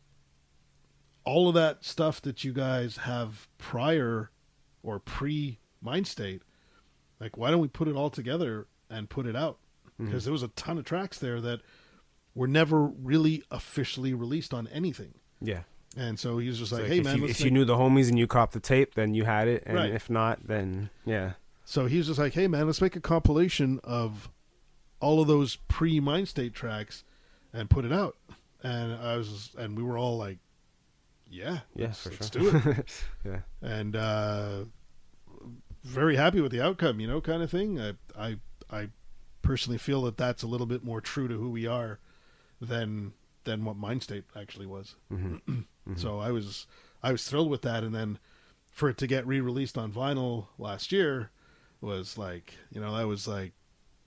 all of that stuff that you guys have prior or pre Mind State, like why don't we put it all together and put it out? Because there was a ton of tracks there that were never really officially released on anything. yeah. And so he was just So, like, like, "Hey if man, you, let's if you make-" knew the homies and you copped the tape, then you had it, and Right. if not, then yeah, So he was just like, "Hey man, let's make a compilation of all of those pre Mind State tracks and put it out." And I was, and we were all like, "Yeah, yeah, let's, for let's sure. do it." yeah, And uh, very happy with the outcome, you know, kind of thing. I, I, I personally feel that that's a little bit more true to who we are than than what Mind State actually was. Mm-hmm. So I was I was thrilled with that, and then for it to get re-released on vinyl last year was like, you know, that was like,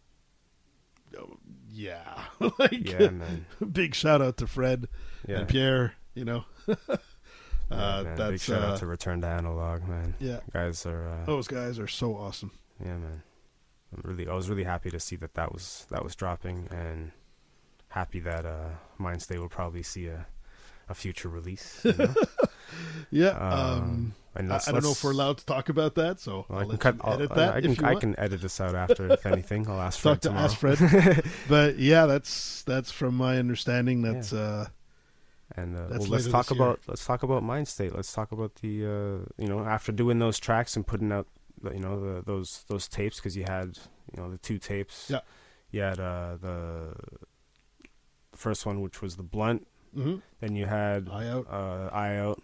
oh, yeah, like yeah, man. big shout out to Fred Yeah. and Pierre, you know. Yeah, uh, man. that's Big shout uh, out to Return to Analog, man. yeah. Guys are uh, Those guys are so awesome. yeah, man. I'm really, I was really happy to see that that was that was dropping, and happy that uh, Mind State will probably see a a future release. You know? Yeah. Um, Um, and I, let's- I don't know let's- if we're allowed to talk about that, so Well, I'll I can let cut. you I'll- edit I- that I can if you I want. can edit this out after, if anything. I'll ask Fred Talk to tomorrow. ask Fred. But yeah, that's that's from my understanding. That's uh, And uh, That's well, let's later talk this year. about let's talk about Mind State. Let's talk about the uh, you know, after doing those tracks and putting out the, you know the, those those tapes, because you had you know the two tapes. Yeah. You had uh, the the first one, which was the Blunt. mhm. Then you had Eye Out. Uh, Eye Out.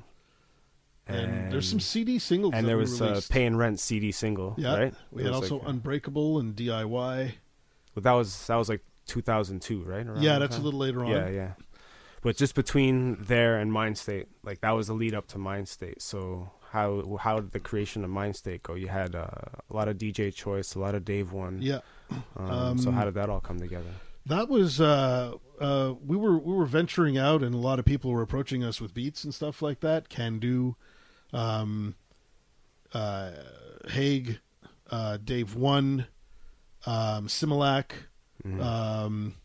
And, there's some C D singles. and that there we was uh, released. Pay and Rent C D single. Yeah, Right. we It had was also like, uh, Unbreakable and D I Y. But that was that was like two thousand two, right? Around Yeah, that that's a time? little later on. Yeah, yeah. But just between there and Mind State, like that was the lead up to Mind State. So how how did the creation of Mind State go? You had uh, a lot of D J Choice, a lot of Dave One. Yeah. Um, so Um, how did that all come together? That was uh, uh, we were we were venturing out, and a lot of people were approaching us with beats and stuff like that. Can Do, um, uh, Haig, uh, Dave One, um, Similac, Mhm. um,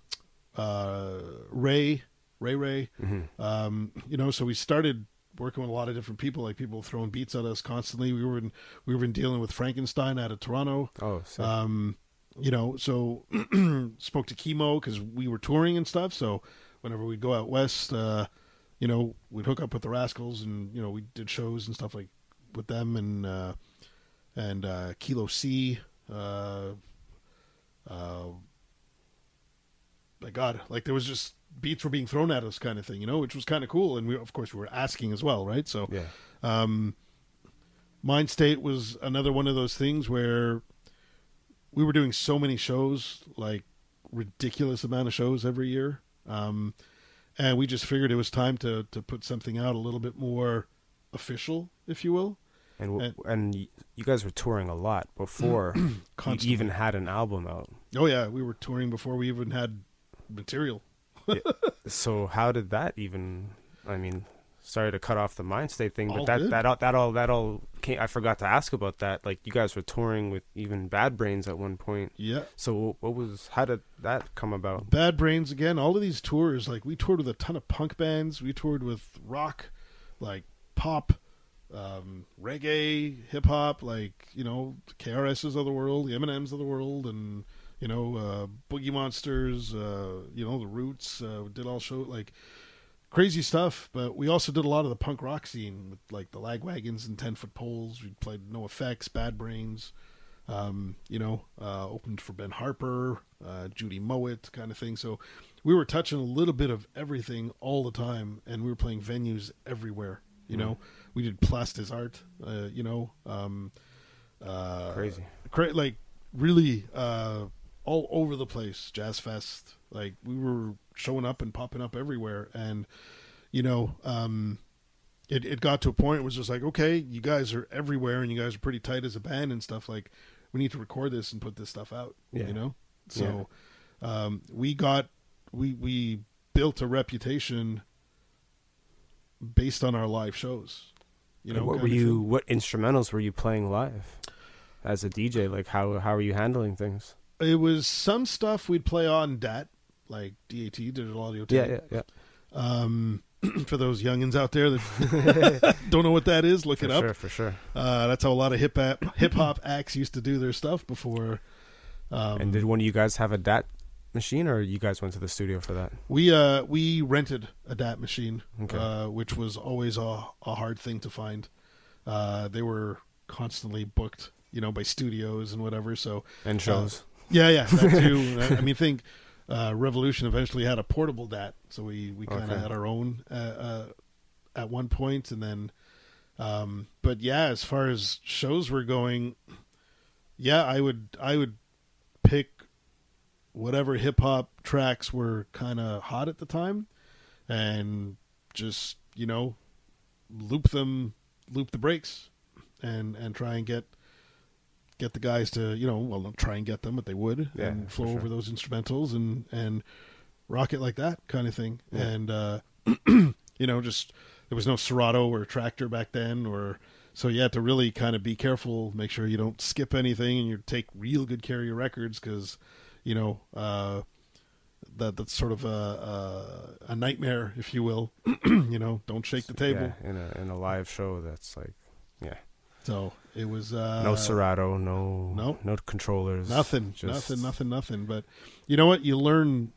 uh, Ray, Ray Ray. Mhm. Um, you know, so we started working with a lot of different people, like people throwing beats at us constantly. We were in, we were in dealing with Frankenstein out of Toronto. Oh, sick. Um, you know, so spoke to Chemo because we were touring and stuff. So whenever we'd go out west, uh, you know, we'd hook up with the Rascals, and you know, we did shows and stuff like with them, and uh, and uh, Kilo C. Uh, uh, my God, like there was just beats were being thrown at us, kind of thing, you know, which was kind of cool. And we, of course, we were asking as well, right? So, yeah. um, Mind State was another one of those things where we were doing so many shows, like ridiculous amount of shows every year. Um, and we just figured it was time to, to put something out a little bit more official, if you will. And w- and- and y- you guys were touring a lot before you Constantly. even had an album out. Oh yeah, we were touring before we even had material. So how did that even? I mean, sorry to cut off the Mind State thing, but All that good. that all that all that all came, I forgot to ask about that. Like you guys were touring with even Bad Brains at one point. Yeah. So what was how did that come about? Bad Brains again. All of these tours, like we toured with a ton of punk bands. We toured with rock, like pop, um, reggae, hip hop, like you know K R S's of the world, the Eminems of the world, and you know uh, Boogie Monsters. Uh, you know the Roots. Uh, did all show like crazy stuff. But we also did a lot of the punk rock scene with like the Lagwagons and Ten Foot Poles. We played No Effects, Bad Brains. Um, you know, uh, opened for Ben Harper, uh, Judy Mowat, kind of thing. So we were touching a little bit of everything all the time, and we were playing venues everywhere. You Mm. know, we did Plastis Art. Uh, you know, um, uh, Crazy. cra- like really uh, all over the place. Jazz Fest. Like we were showing up and popping up everywhere, and you know, um, it it got to a point where it was just like, okay, you guys are everywhere, and you guys are pretty tight as a band and stuff. Like, we need to record this and put this stuff out. Yeah. You know, so um, we got we we built a reputation based on our live shows. You know, what kind were of you? thing. What instrumentals were you playing live as a D J? Like how how are you handling things? It was some stuff we'd play on D A T, like D A T, digital audio tape. Yeah, yeah, yeah. Um, for those youngins out there that don't know what that is, look For it up. sure, for sure. Uh, that's how a lot of hip hop hip hop acts used to do their stuff before. Um, And did one of you guys have a D A T machine, or you guys went to the studio for that? we uh we rented a D A T machine, Okay. uh, which was always a a hard thing to find. Uh, they were constantly booked, you know, by studios and whatever. So And shows. Uh, yeah, yeah, that too. I, I mean, think uh, Revolution eventually had a portable D A T, so we we kind of Okay. had our own uh, uh, at one point, and then. Um, but yeah, as far as shows were going, yeah, I would I would pick whatever hip hop tracks were kind of hot at the time, and just you know loop them, loop the breaks, and and try and get get the guys to you know well not try and get them, but they would Yeah, and for flow sure. over those instrumentals and and rock it like that kind of thing, Yeah. and uh, you know just. There was no Serato or Tractor back then, or so you had to really kind of be careful, make sure you don't skip anything, and you take real good care of your records because, you know, uh, that that's sort of a, a a nightmare, if you will. You know, don't shake the table. Yeah, in a in a live show, that's like, yeah. So it was uh, No Serato, no no. no controllers, nothing, just- nothing, nothing, nothing. But you know what? You learn.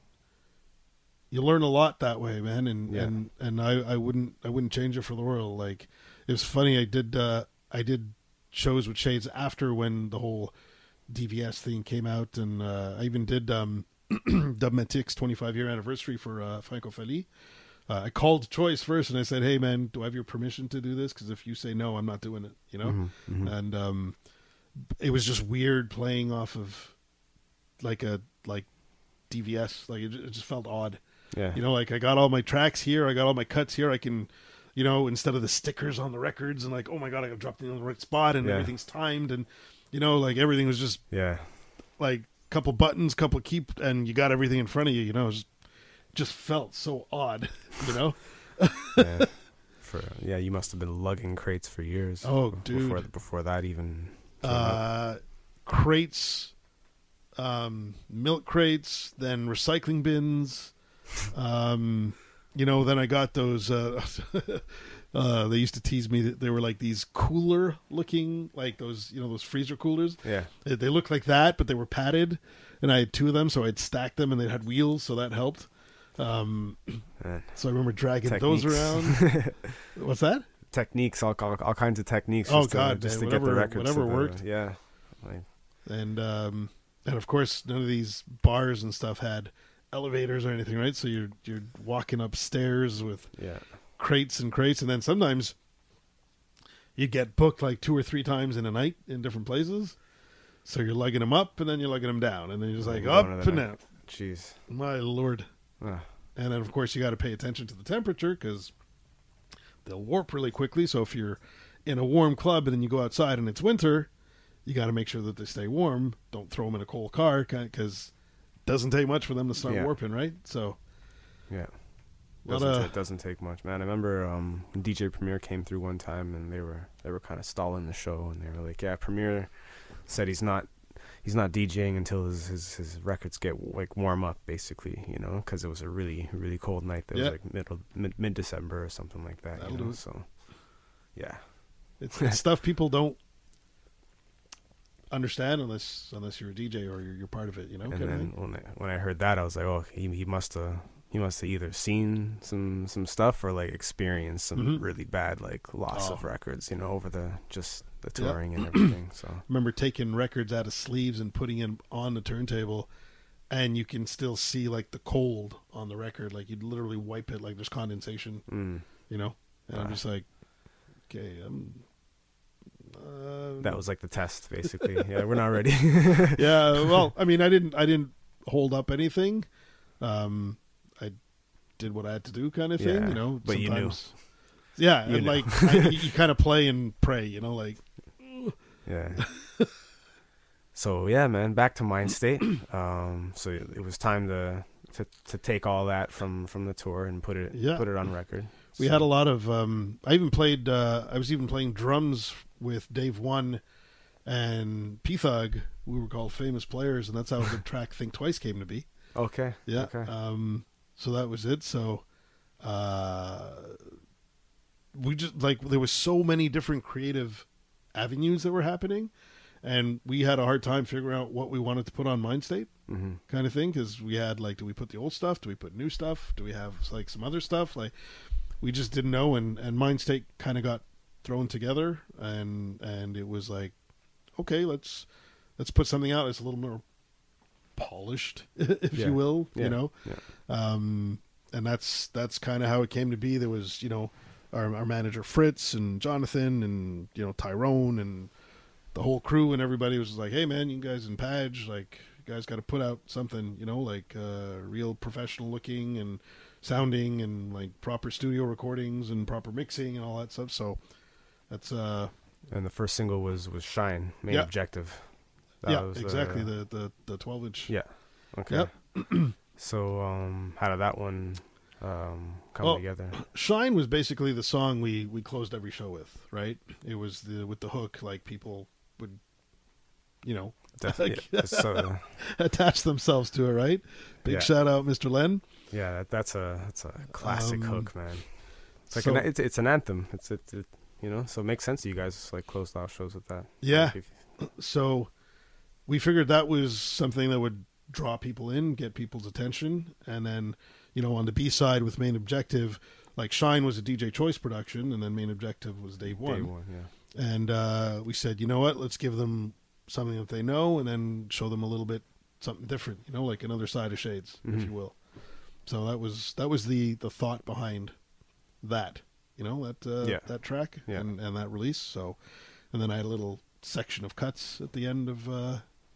You learn a lot that way, man, and Yeah. and, and I, I wouldn't I wouldn't change it for the world. Like it was funny. I did uh, I did shows with Shades after when the whole D V S thing came out, and uh, I even did um, Dubmatic's twenty-five year anniversary for uh, Francophonie. Uh, I called Choice first, and I said, "Hey, man, do I have your permission to do this? Because if you say no, I'm not doing it." You know, Mhm, mhm. and um, it was just weird playing off of like a like D V S. Like it, ju- it just felt odd. Yeah. You know, like I got all my tracks here, I got all my cuts here. I can, you know, instead of the stickers on the records and like, oh my god, I got dropped in the right spot and Yeah. everything's timed and, you know, like everything was just Yeah. like couple buttons, couple keep, and you got everything in front of you. You know, it just, just felt so odd. You know. yeah. For yeah, you must have been lugging crates for years. Oh, b- dude. Before before that even. came out. Uh, crates, um, milk crates, then recycling bins. Um, you know, then I got those. Uh, uh, they used to tease me that they were like these cooler looking, like those, you know, those freezer coolers. Yeah. They, they looked like that, but they were padded, and I had two of them, so I'd stack them, and they had wheels, so that helped. Um, Man. so I remember dragging those Techniques. around. What's that? Techniques, all, all all kinds of techniques. Oh, just to, God, just man, to get the whatever- records. whatever to the- worked. Yeah. Like, and um, and of course none of these bars and stuff had elevators or anything, right? So you're you're walking upstairs with yeah. crates and crates, and then sometimes you'd get booked like two or three times in a night in different places. So you're lugging them up, and then you're lugging them down, and then you're just like Going up to the and next- down. Jeez. My lord! Ah. And then of course you got to pay attention to the temperature because they'll warp really quickly. So if you're in a warm club and then you go outside and it's winter, you got to make sure that they stay warm. Don't throw them in a cold car because it doesn't take much for them to start Yeah. warping, right? So Yeah. Lot Doesn't, of- ta- doesn't take much, man. I remember um, when D J Premier came through one time, and they were they were kind of stalling the show, and they were like, "Yeah, Premier said he's not he's not DJing until his his, his records get like warm up, basically, you know, because it was a really really cold night. That Yeah. was like middle mid mid December or something like that. That'll You do know? it. So, yeah, It's, it's stuff people don't understand unless unless you're a D J or you're, you're part of it, you know. And kind of then thing. when I, when I heard that, I was like, oh, he he must have he must have either seen some some stuff or like experienced some Mhm. really bad like loss Oh. of records, you know, over the just the Yeah. touring and everything. So I remember taking records out of sleeves and putting them on the turntable, and you can still see like the cold on the record. Like you'd literally wipe it, like there's condensation, mm, you know. And I'm Ah. just like, okay, I'm. Uh, that was like the test, basically. Yeah, we're not ready. yeah. Well, I mean, I didn't, I didn't hold up anything. Um, I did what I had to do, kind of thing, Yeah, you know. but you knew. sometimes- Yeah, You and knew. like I, you kind of play and pray, you know, like. Yeah. So yeah, man, back to Mind State. Um, so it, it was time to, to to take all that from, from the tour and put it Yeah. put it on record. We So- had a lot of. Um, I even played. Uh, I was even playing drums with Dave One and P Thug. We were called Famous Players, and that's how the track "Think Twice" came to be. Okay. Yeah. Okay. Um, so that was it. So uh, we just like there was so many different creative avenues that were happening, and we had a hard time figuring out what we wanted to put on Mind State. hmm Kind of thing, because we had like, do we put the old stuff? Do we put new stuff? Do we have like some other stuff? Like, we just didn't know, and and Mind State kind of got thrown together, and and it was like, okay, let's let's put something out that's a little more polished, if Yeah. you will, Yeah. you know. Yeah. Um, and that's that's kind of how it came to be. There was, you know, our our manager Fritz and Jonathan and you know Tyrone and the whole crew and everybody was like, hey man, you guys in Padge, like you guys got to put out something, you know, like uh, real professional looking and sounding and like proper studio recordings and proper mixing and all that stuff. So that's uh And the first single was was Shine, Main Yeah. Objective. That yeah was, exactly uh, the the the twelve inch. Yeah. Okay. Yep. So um, how did that one um, come Well, together? Shine was basically the song we we closed every show with, right? It was the with the hook, like people would, you know, Definitely. Yeah, so, attach themselves to it, right? Big Yeah. shout out, Mister Len. yeah, that, that's a that's a classic Um, hook, man. It's like so- an, it's it's an anthem. It's it, it you know, so it makes sense. You guys like closed out shows with that. Yeah. Like, if- So we figured that was something that would draw people in, get people's attention, and then you know on the B side with Main Objective, like Shine was a D J Choice production, and then Main Objective was Dave One. Day one, yeah. And uh, we said, you know what, let's give them something that they know, and then show them a little bit something different, you know, like another side of Shades, if Mhm. you will. So that was that was the the thought behind that, you know, that uh, Yeah. that track Yeah. and and that release. So, and then I had a little section of cuts at the end of uh,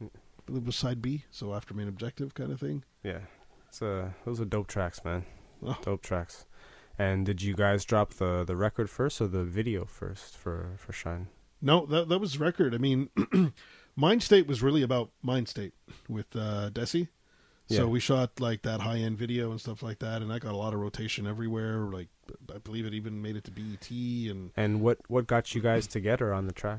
I believe it was side B, so after Main Objective kind of thing. Yeah, it's uh, those are dope tracks, man. Oh. Dope tracks. And did you guys drop the, the record first or the video first for, for Shine? No, that that was record. I mean, Mind State was really about Mind State with uh, Desi. So Yeah. we shot like that high end video and stuff like that, and that got a lot of rotation everywhere. Like I believe it even made it to B E T and And what, what got you guys together on the track?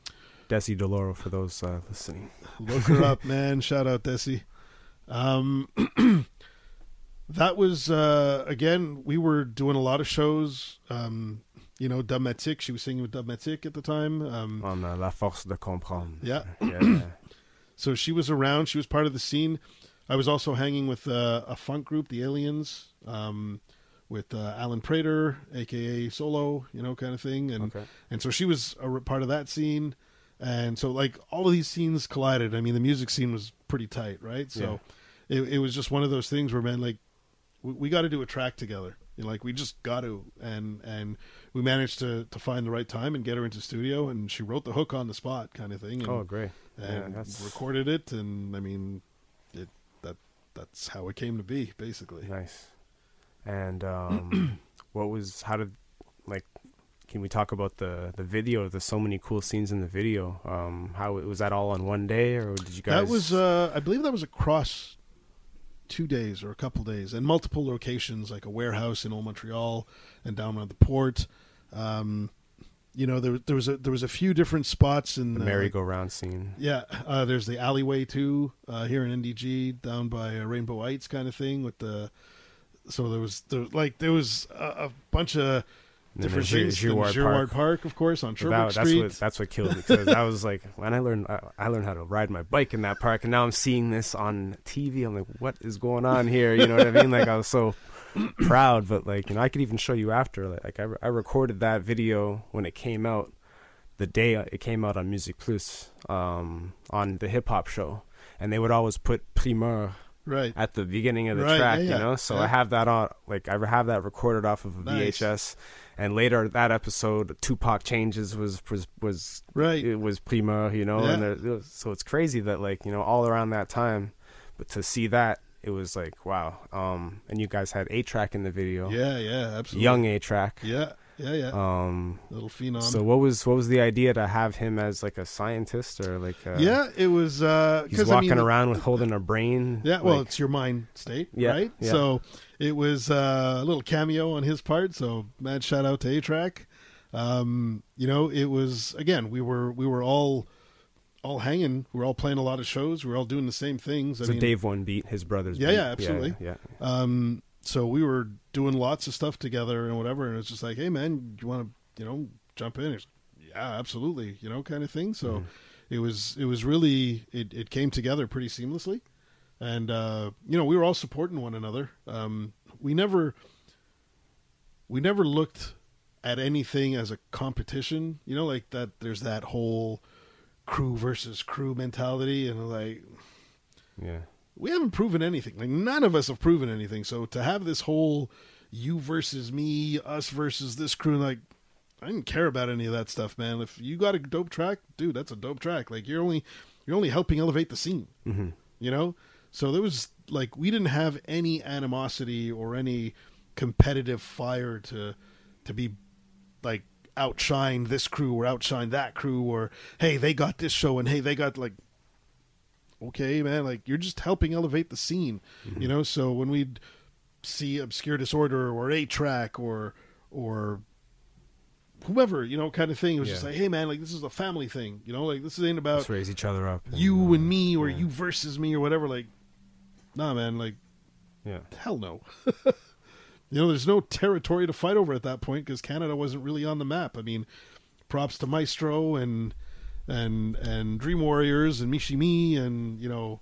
Desi Deloro for those uh, listening. look her up, man. Shout out Desi. Um, that was uh, again. We were doing a lot of shows. Um, you know, Dub Matic. She was singing with Dub Matic at the time. Um, On uh, La Force de Comprendre. Yeah. Yeah. So she was around. She was part of the scene. I was also hanging with uh, a funk group, the Aliens, um, with uh, Alan Prater, aka Solo, you know, kind of thing. And Okay. and so she was a r- part of that scene. And so, like, all of these scenes collided. I mean, the music scene was pretty tight, right? So it, it was just one of those things where, man, like, we, we got to do a track together. You know, like, we just got to. And and we managed to, to find the right time and get her into studio. And she wrote the hook on the spot, kind of thing. And, Oh, great. and Yeah, that's recorded it. And, I mean, it that that's how it came to be, basically. nice. And um, what was, how did, like, can we talk about the, the video? There's so many cool scenes in the video. Um, how was that all on one day, or did you guys? That was, uh, I believe that was across two days or a couple days, and multiple locations, like a warehouse in Old Montreal and down at the port. Um, you know, there there was a there was a few different spots in The uh, merry-go-round scene. Yeah, uh, there's the alleyway too uh, here in N D G, down by uh, Rainbow Heights, kind of thing. With the so there was there like there was a, a bunch of And then different the Gi- things. Girard Girard Park. Park, of course, on But Sherbrooke that, that's Street. what that's what killed me, because I was like, when I learned I, I learned how to ride my bike in that park, and now I'm seeing this on T V. I'm like, what is going on here? You know what I mean? Like, I was so proud, but like, you know, I could even show you after. Like, like I, I recorded that video when it came out, the day it came out on Music Plus, um, on the hip hop show, and they would always put Primeur Right. at the beginning of the Right, track, yeah, you yeah, know. So yeah. I have that on, like I have that recorded off of a Nice. V H S, and later that episode, Tupac Changes was was was Right. It was Primeur, you know, Yeah. and there, it was- so it's crazy that, like, you know, all around that time, but to see that, it was like, wow. Um, and you guys had A-Track in the video, Yeah, yeah, absolutely. young A-Track, Yeah, yeah, yeah. um, Little phenom. so what was what was the idea to have him as like a scientist or like a, yeah, it was. Uh, he's 'cause, walking I mean, around with holding a brain, Yeah, well, like- it's your mind state, Yeah, right? yeah. So it was uh, a little cameo on his part. So mad shout out to A-Track. Um, you know, it was again. We were we were all all hanging. We were all playing a lot of shows. We were all doing the same things. I so mean, Dave One Beat, his brother's Yeah, beat. yeah, absolutely. yeah, Um, so we were doing lots of stuff together and whatever, and it's just like, hey man, you want to, you know, jump in? He's like, yeah, absolutely, you know, kind of thing. So it was, it was really, it, it came together pretty seamlessly, and uh, you know, we were all supporting one another. Um, we never, we never looked at anything as a competition, you know, like that. There's that whole crew versus crew mentality, and like, yeah. we haven't proven anything. Like, none of us have proven anything. So to have this whole you versus me, us versus this crew, like, I didn't care about any of that stuff, man. If you got a dope track, dude, that's a dope track. Like, you're only you're only helping elevate the scene, Mm-hmm. you know. So there was like, we didn't have any animosity or any competitive fire to to be like outshine this crew or outshine that crew, or hey, they got this show and hey, they got like. Okay, man, like, you're just helping elevate the scene, Mm-hmm. you know. So when we'd see Obscure Disorder or A-Track or or whoever, you know, kind of thing, it was just Yeah. like, hey man, like, this is a family thing, you know, like, this ain't about Let's raise each other up. you and me or yeah. you versus me or whatever. Like, nah, man, like, Yeah. hell no. You know, there's no territory to fight over at that point because Canada wasn't really on the map. I mean, props to Maestro and and and Dream Warriors and Mishimi and, you know,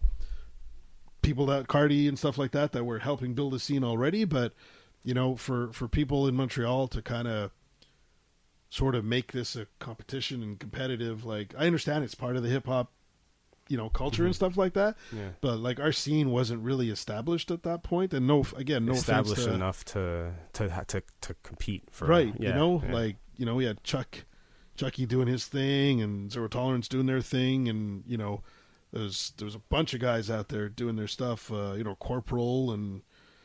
people that Cardi and stuff like that that were helping build the scene already. But, you know, for for people in Montreal to kind of sort of make this a competition and competitive, like, I understand it's part of the hip hop, you know, culture and stuff like that. Yeah. But like, our scene wasn't really established at that point, and no, again, no offense Established to, enough to to ha- to to compete for right? Yeah, you know, yeah. like, you know, we had Chuck, Chucky doing his thing, and Zero Tolerance doing their thing, and, you know, there's there's a bunch of guys out there doing their stuff. Uh, you know, Corporal and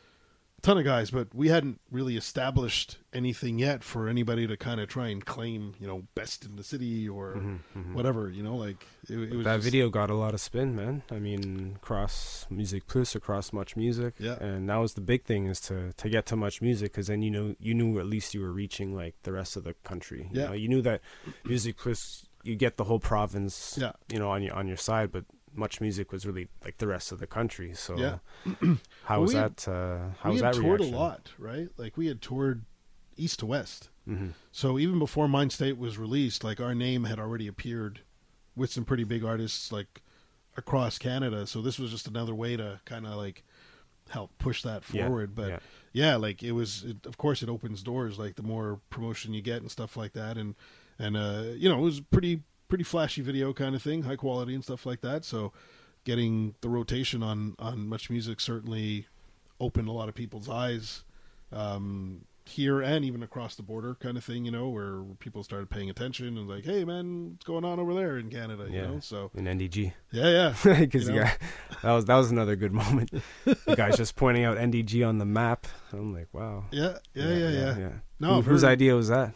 a ton of guys, but we hadn't really established anything yet for anybody to kind of try and claim, you know, best in the city or Mhm, mhm. whatever. You know, like, it, it was that just- video got a lot of spin, man. I mean, across Music Plus, across Much Music, Yeah. and that was the big thing, is to to get to Much Music, because then you know you knew at least you were reaching like the rest of the country. You Yeah. know, you knew that Music Plus, you get the whole province, Yeah. you know, on your on your side, but Much Music was really like the rest of the country. So Yeah. how Well, was we had- that? Uh, how we was had that toured reaction? a lot, right? Like, we had toured east to west. Mhm. So even before Mind State was released, like, our name had already appeared with some pretty big artists like across Canada. So this was just another way to kind of like help push that Yeah, forward. But yeah. yeah, like, it was, it, of course, it opens doors. Like, the more promotion you get and stuff like that, and and uh, you know, it was pretty pretty flashy video kind of thing, high quality and stuff like that. So getting the rotation on on Much Music certainly opened a lot of people's eyes, um, here and even across the border kind of thing, you know, where people started paying attention and like, hey man, what's going on over there in Canada, you Yeah, know? So in N D G. yeah, yeah. Because You you know? got, that was that was another good moment. The guy's just pointing out N D G on the map. I'm like, wow. Yeah, yeah, yeah, yeah. Who, No, I've whose heard- idea was that?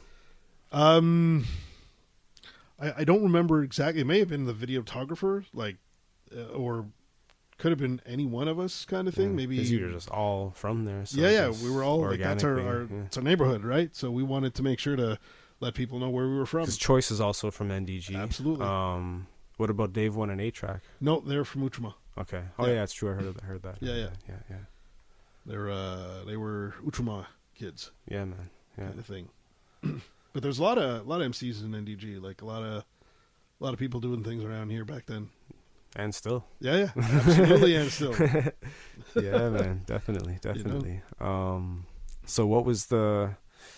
Um, I, I don't remember exactly. It may have been the videographer, like, uh, or could have been any one of us kind of thing. Yeah, Maybe 'cause you were just all from there. So yeah, yeah, just we were all like that's our, our organically, yeah. it's our neighborhood, right? So we wanted to make sure to let people know where we were from. Because Choice is also from N D G. Absolutely. Um, what about Dave One and eight Track? No, they're from Utruma. Okay. Oh Yeah. yeah, it's true. I heard of, heard that. Yeah, yeah, yeah, yeah. They're uh, they were Utruma kids. Yeah, man. Yeah. Kind of thing. But there's a lot of a lot of M Cs in N D G, like a lot of a lot of people doing things around here back then. And still. Yeah, yeah, absolutely, and still. Yeah, man, definitely, definitely. You know? Um, so what was the,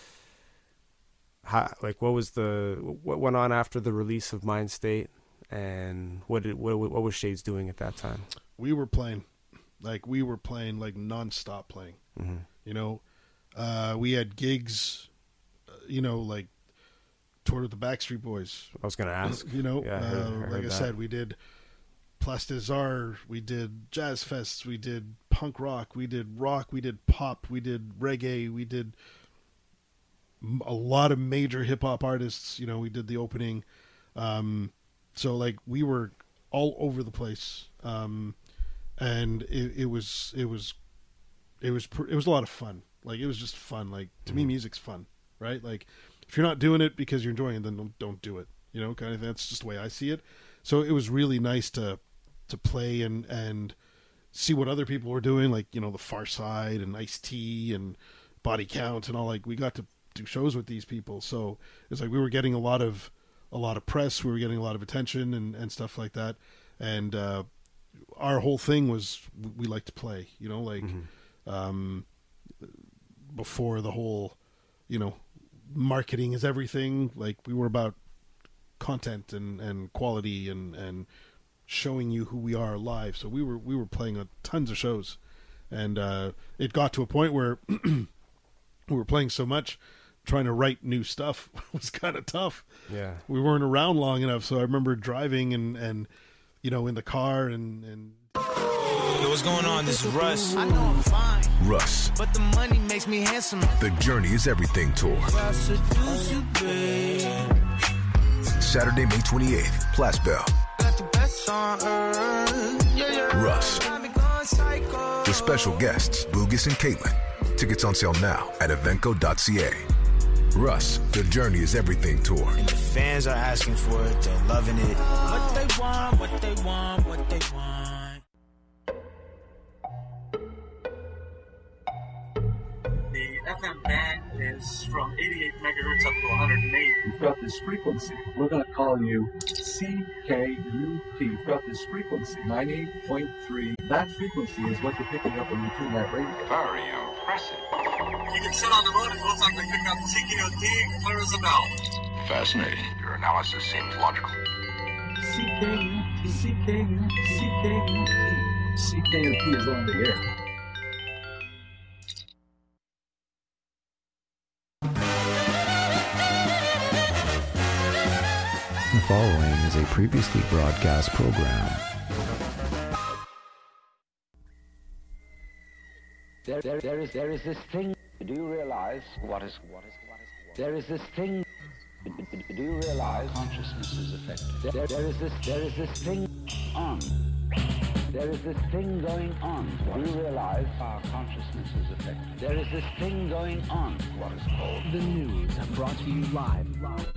how, like, what was the, what went on after the release of Mind State, and what did what what was Shades doing at that time? We were playing, like we were playing like nonstop playing. Mm-hmm. You know, uh, we had gigs, uh, you know, like toured with the Backstreet Boys. I was gonna ask. You know, yeah, I heard, uh, I heard like I that. said, we did Plastizar, we did jazz fests, we did punk rock, we did rock, we did pop, we did reggae, we did m- a lot of major hip hop artists. You know, we did the opening. Um, so like we were all over the place, um, and it, it was it was it was pr- it was a lot of fun. Like it was just fun. Like to me, music's fun, right? Like if you're not doing it because you're enjoying it, then don't don't do it. You know, kind of. That's just the way I see it. So it was really nice to to play and and see what other people were doing, like you know the Far Side and Ice-T and Body Count and all. Like we got to do shows with these people, so it's like we were getting a lot of a lot of press, we were getting a lot of attention and and stuff like that. And uh, our whole thing was we like to play, you know, like Mm-hmm. um, before the whole, you know, marketing is everything. Like we were about content and, and quality and, and showing you who we are live. So we were we were playing a, tons of shows, and uh, it got to a point where we were playing so much, trying to write new stuff was kind of tough. Yeah, we weren't around long enough. So I remember driving and, and you know in the car and and. Yo, what's going on? This is Russ. I know I'm fine, Russ, but the money makes me handsome. The Journey is Everything tour. I seduce you, babe. Saturday, May twenty-eighth, Place Bell. Got the best on earth. Yeah, yeah. Russ. Got me going psycho. With special guests, Boogus and Caitlin. Tickets on sale now at eventco dot c a. Russ, The Journey is Everything tour. And the fans are asking for it. They're loving it. What they want, what they want, what they want. The F M band is from eighty-eight megahertz up to one hundred eight. You've got this frequency. We're going to call you C K U T. You've got this frequency, ninety-eight point three. That frequency is what you're picking up when you tune that radio. Very impressive. You can sit on the moon and it looks like they picked up C K U T, clear as a bell. Fascinating. Your analysis seems logical. C K U T, C K U T, C K U T. C K U T is on the air. The following is a previously broadcast program. There, there, there is, there is this thing. Do you realize what is, what is, what is? There is this thing. Do you realize consciousness is affected? There, there is this, there is this thing on. There is this thing going on. Do you realize our consciousness is affected? There is this thing going on. What is called the news, brought to you live. live.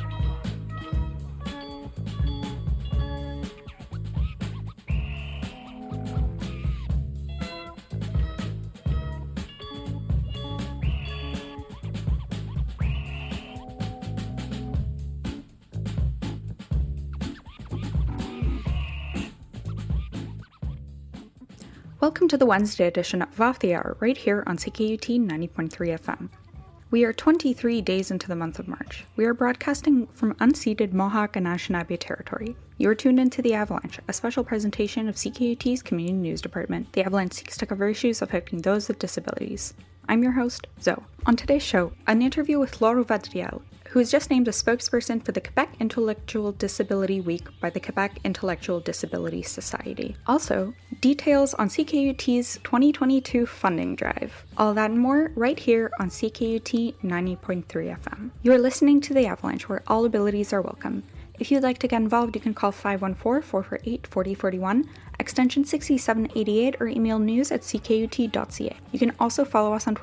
Welcome to the Wednesday edition of Off the Hour, right here on C K U T ninety point three F M. We are twenty-three days into the month of March. We are broadcasting from unceded Mohawk and Anishinaabe territory. You are tuned into The Avalanche, a special presentation of C K U T's Community News Department. The Avalanche seeks to cover issues affecting those with disabilities. I'm your host, Zoe. On today's show, an interview with Laura Vadriel, who is just named a spokesperson for the Quebec Intellectual Disability Week by the Quebec Intellectual Disability Society. Also, details on C K U T's twenty twenty-two funding drive. All that and more right here on C K U T ninety point three F M. You are listening to The Avalanche, where all abilities are welcome. If you'd like to get involved, you can call five one four, four four eight, four zero four one, extension six seven eight eight, or email news at c k u t dot c a. You can also follow us on Twitter